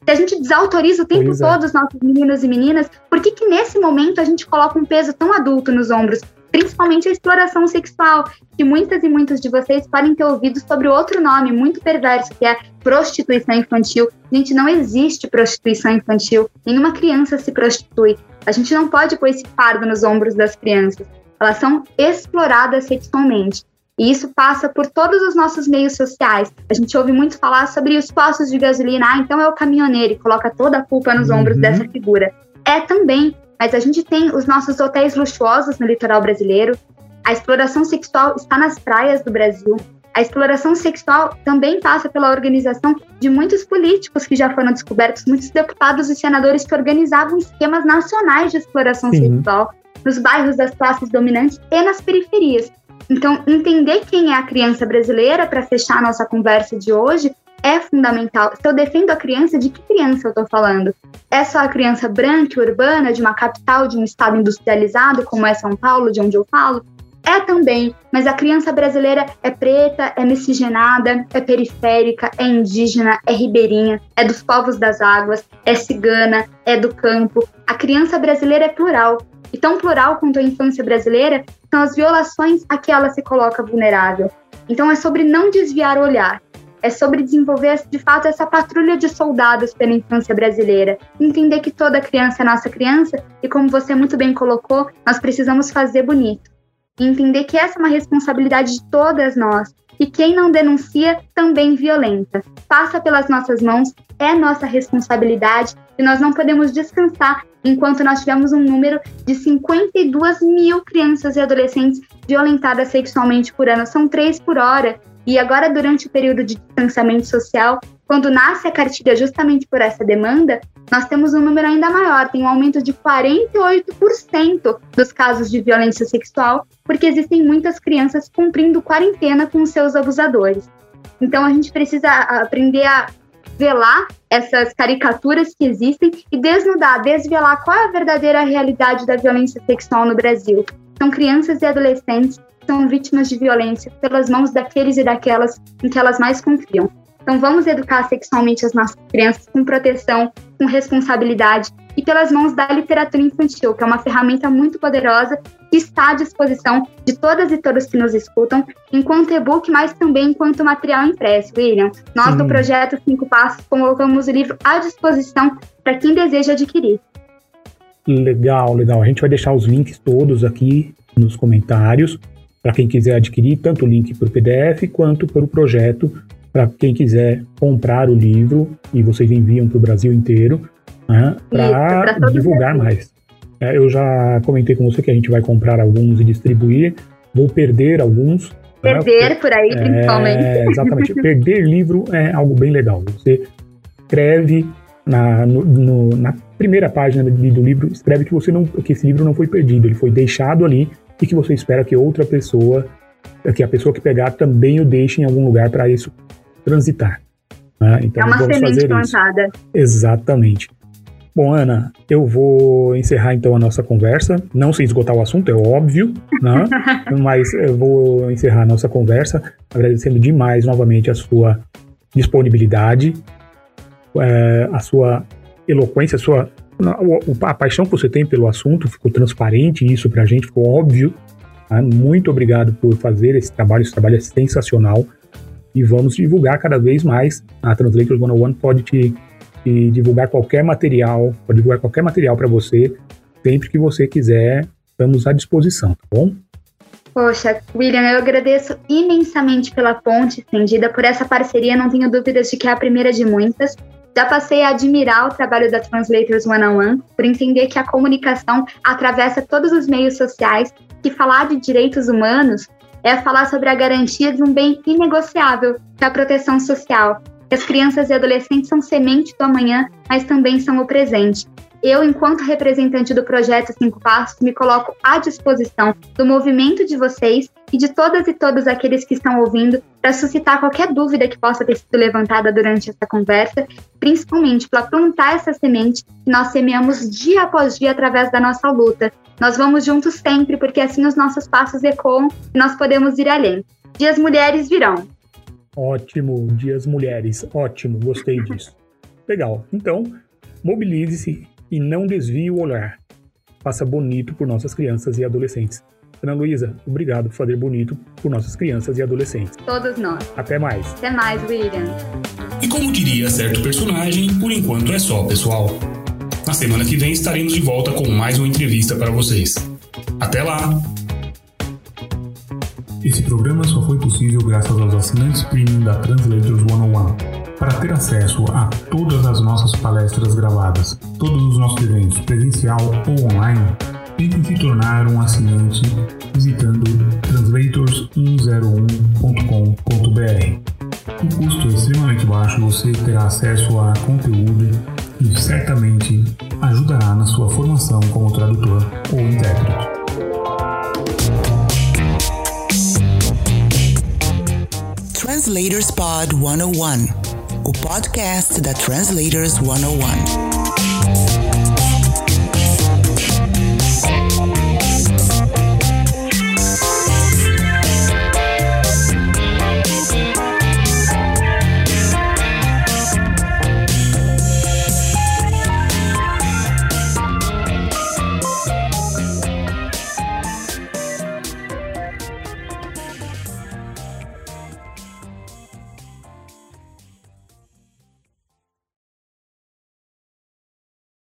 Se a gente desautoriza o tempo pois todo é. os nossos meninos e meninas, por que que nesse momento a gente coloca um peso tão adulto nos ombros? Principalmente a exploração sexual, que muitas e muitos de vocês podem ter ouvido sobre outro nome muito perverso, que é prostituição infantil. Gente, não existe prostituição infantil. Nenhuma criança se prostitui. A gente não pode pôr esse fardo nos ombros das crianças. Elas são exploradas sexualmente. E isso passa por todos os nossos meios sociais. A gente ouve muito falar sobre os postos de gasolina. Ah, então é o caminhoneiro e coloca toda a culpa nos uhum. ombros dessa figura. É também, mas a gente tem os nossos hotéis luxuosos no litoral brasileiro. A exploração sexual está nas praias do Brasil. A exploração sexual também passa pela organização de muitos políticos que já foram descobertos, muitos deputados e senadores que organizavam esquemas nacionais de exploração Sim. sexual nos bairros das classes dominantes e nas periferias. Então, entender quem é a criança brasileira para fechar a nossa conversa de hoje é fundamental. Se eu defendo a criança, de que criança eu estou falando? É só a criança branca, urbana, de uma capital, de um estado industrializado, como é São Paulo, de onde eu falo? É também, mas a criança brasileira é preta, é miscigenada, é periférica, é indígena, é ribeirinha, é dos povos das águas, é cigana, é do campo. A criança brasileira é plural. E tão plural quanto a infância brasileira são as violações a que ela se coloca vulnerável. Então é sobre não desviar o olhar. É sobre desenvolver, de fato, essa patrulha de soldados pela infância brasileira. Entender que toda criança é nossa criança e, como você muito bem colocou, nós precisamos fazer bonito. E entender que essa é uma responsabilidade de todas nós. E quem não denuncia também violenta. Passa pelas nossas mãos, é nossa responsabilidade e nós não podemos descansar enquanto nós tivermos um número de cinquenta e duas mil crianças e adolescentes violentadas sexualmente por ano. São três por hora. E agora, durante o período de distanciamento social, quando nasce a cartilha justamente por essa demanda, nós temos um número ainda maior, tem um aumento de quarenta e oito por cento dos casos de violência sexual, porque existem muitas crianças cumprindo quarentena com seus abusadores. Então a gente precisa aprender a velar essas caricaturas que existem e desnudar, desvelar qual é a verdadeira realidade da violência sexual no Brasil. São crianças e adolescentes que são vítimas de violência pelas mãos daqueles e daquelas em que elas mais confiam. Então vamos educar sexualmente as nossas crianças com proteção, com responsabilidade e pelas mãos da literatura infantil, que é uma ferramenta muito poderosa que está à disposição de todas e todos que nos escutam, enquanto e-book, mas também enquanto material impresso. William, nós Sim. do Projeto Cinco Passos colocamos o livro à disposição para quem deseja adquirir. Legal, legal. A gente vai deixar os links todos aqui nos comentários para quem quiser adquirir, tanto o link para o P D F quanto para o projeto, para quem quiser comprar o livro, e vocês enviam para o Brasil inteiro, né, para divulgar mais. É, eu já comentei com você que a gente vai comprar alguns e distribuir, vou perder alguns. Perder né, por aí, é, principalmente. Exatamente. Perder livro é algo bem legal. Você escreve na, no, no, na primeira página do, do livro, escreve que, você não, que esse livro não foi perdido, ele foi deixado ali e que você espera que outra pessoa, que a pessoa que pegar também o deixe em algum lugar para isso transitar. Né? Então, é uma vamos semente fazer plantada. Isso. Exatamente. Bom, Ana, eu vou encerrar então a nossa conversa, não sem esgotar o assunto, é óbvio, né? Mas eu vou encerrar a nossa conversa agradecendo demais novamente a sua disponibilidade, é, a sua eloquência, a sua a, a paixão que você tem pelo assunto, ficou transparente isso pra gente, ficou óbvio. Tá? Muito obrigado por fazer esse trabalho, esse trabalho é sensacional e vamos divulgar cada vez mais. A Translators cento e um pode te e divulgar qualquer material, pode divulgar qualquer material para você, sempre que você quiser, estamos à disposição, tá bom? Poxa, William, eu agradeço imensamente pela ponte estendida, por essa parceria, não tenho dúvidas de que é a primeira de muitas. Já passei a admirar o trabalho da Translators cento e um, por entender que a comunicação atravessa todos os meios sociais, que falar de direitos humanos é falar sobre a garantia de um bem inegociável, que é a proteção social. As crianças e adolescentes são semente do amanhã, mas também são o presente. Eu, enquanto representante do Projeto Cinco Passos, me coloco à disposição do movimento de vocês e de todas e todos aqueles que estão ouvindo para suscitar qualquer dúvida que possa ter sido levantada durante essa conversa, principalmente para plantar essa semente que nós semeamos dia após dia através da nossa luta. Nós vamos juntos sempre, porque assim os nossos passos ecoam e nós podemos ir além. Dias Mulheres virão. Ótimo, Dias Mulheres, ótimo, gostei disso. Legal. Então, mobilize-se e não desvie o olhar. Faça bonito por nossas crianças e adolescentes. Ana Luísa, obrigado por fazer bonito por nossas crianças e adolescentes. Todos nós. Até mais. Até mais, William. E como diria certo personagem, por enquanto é só, pessoal. Na semana que vem estaremos de volta com mais uma entrevista para vocês. Até lá! Esse programa só foi possível graças aos assinantes premium da Translators cento e um. Para ter acesso a todas as nossas palestras gravadas, todos os nossos eventos presencial ou online, tente se tornar um assinante visitando translators cento e um ponto com ponto b r. Com custo extremamente baixo, você terá acesso a conteúdo que certamente ajudará na sua formação como tradutor ou intérprete. Translators Pod cento e um, o podcast da Translators cento e um.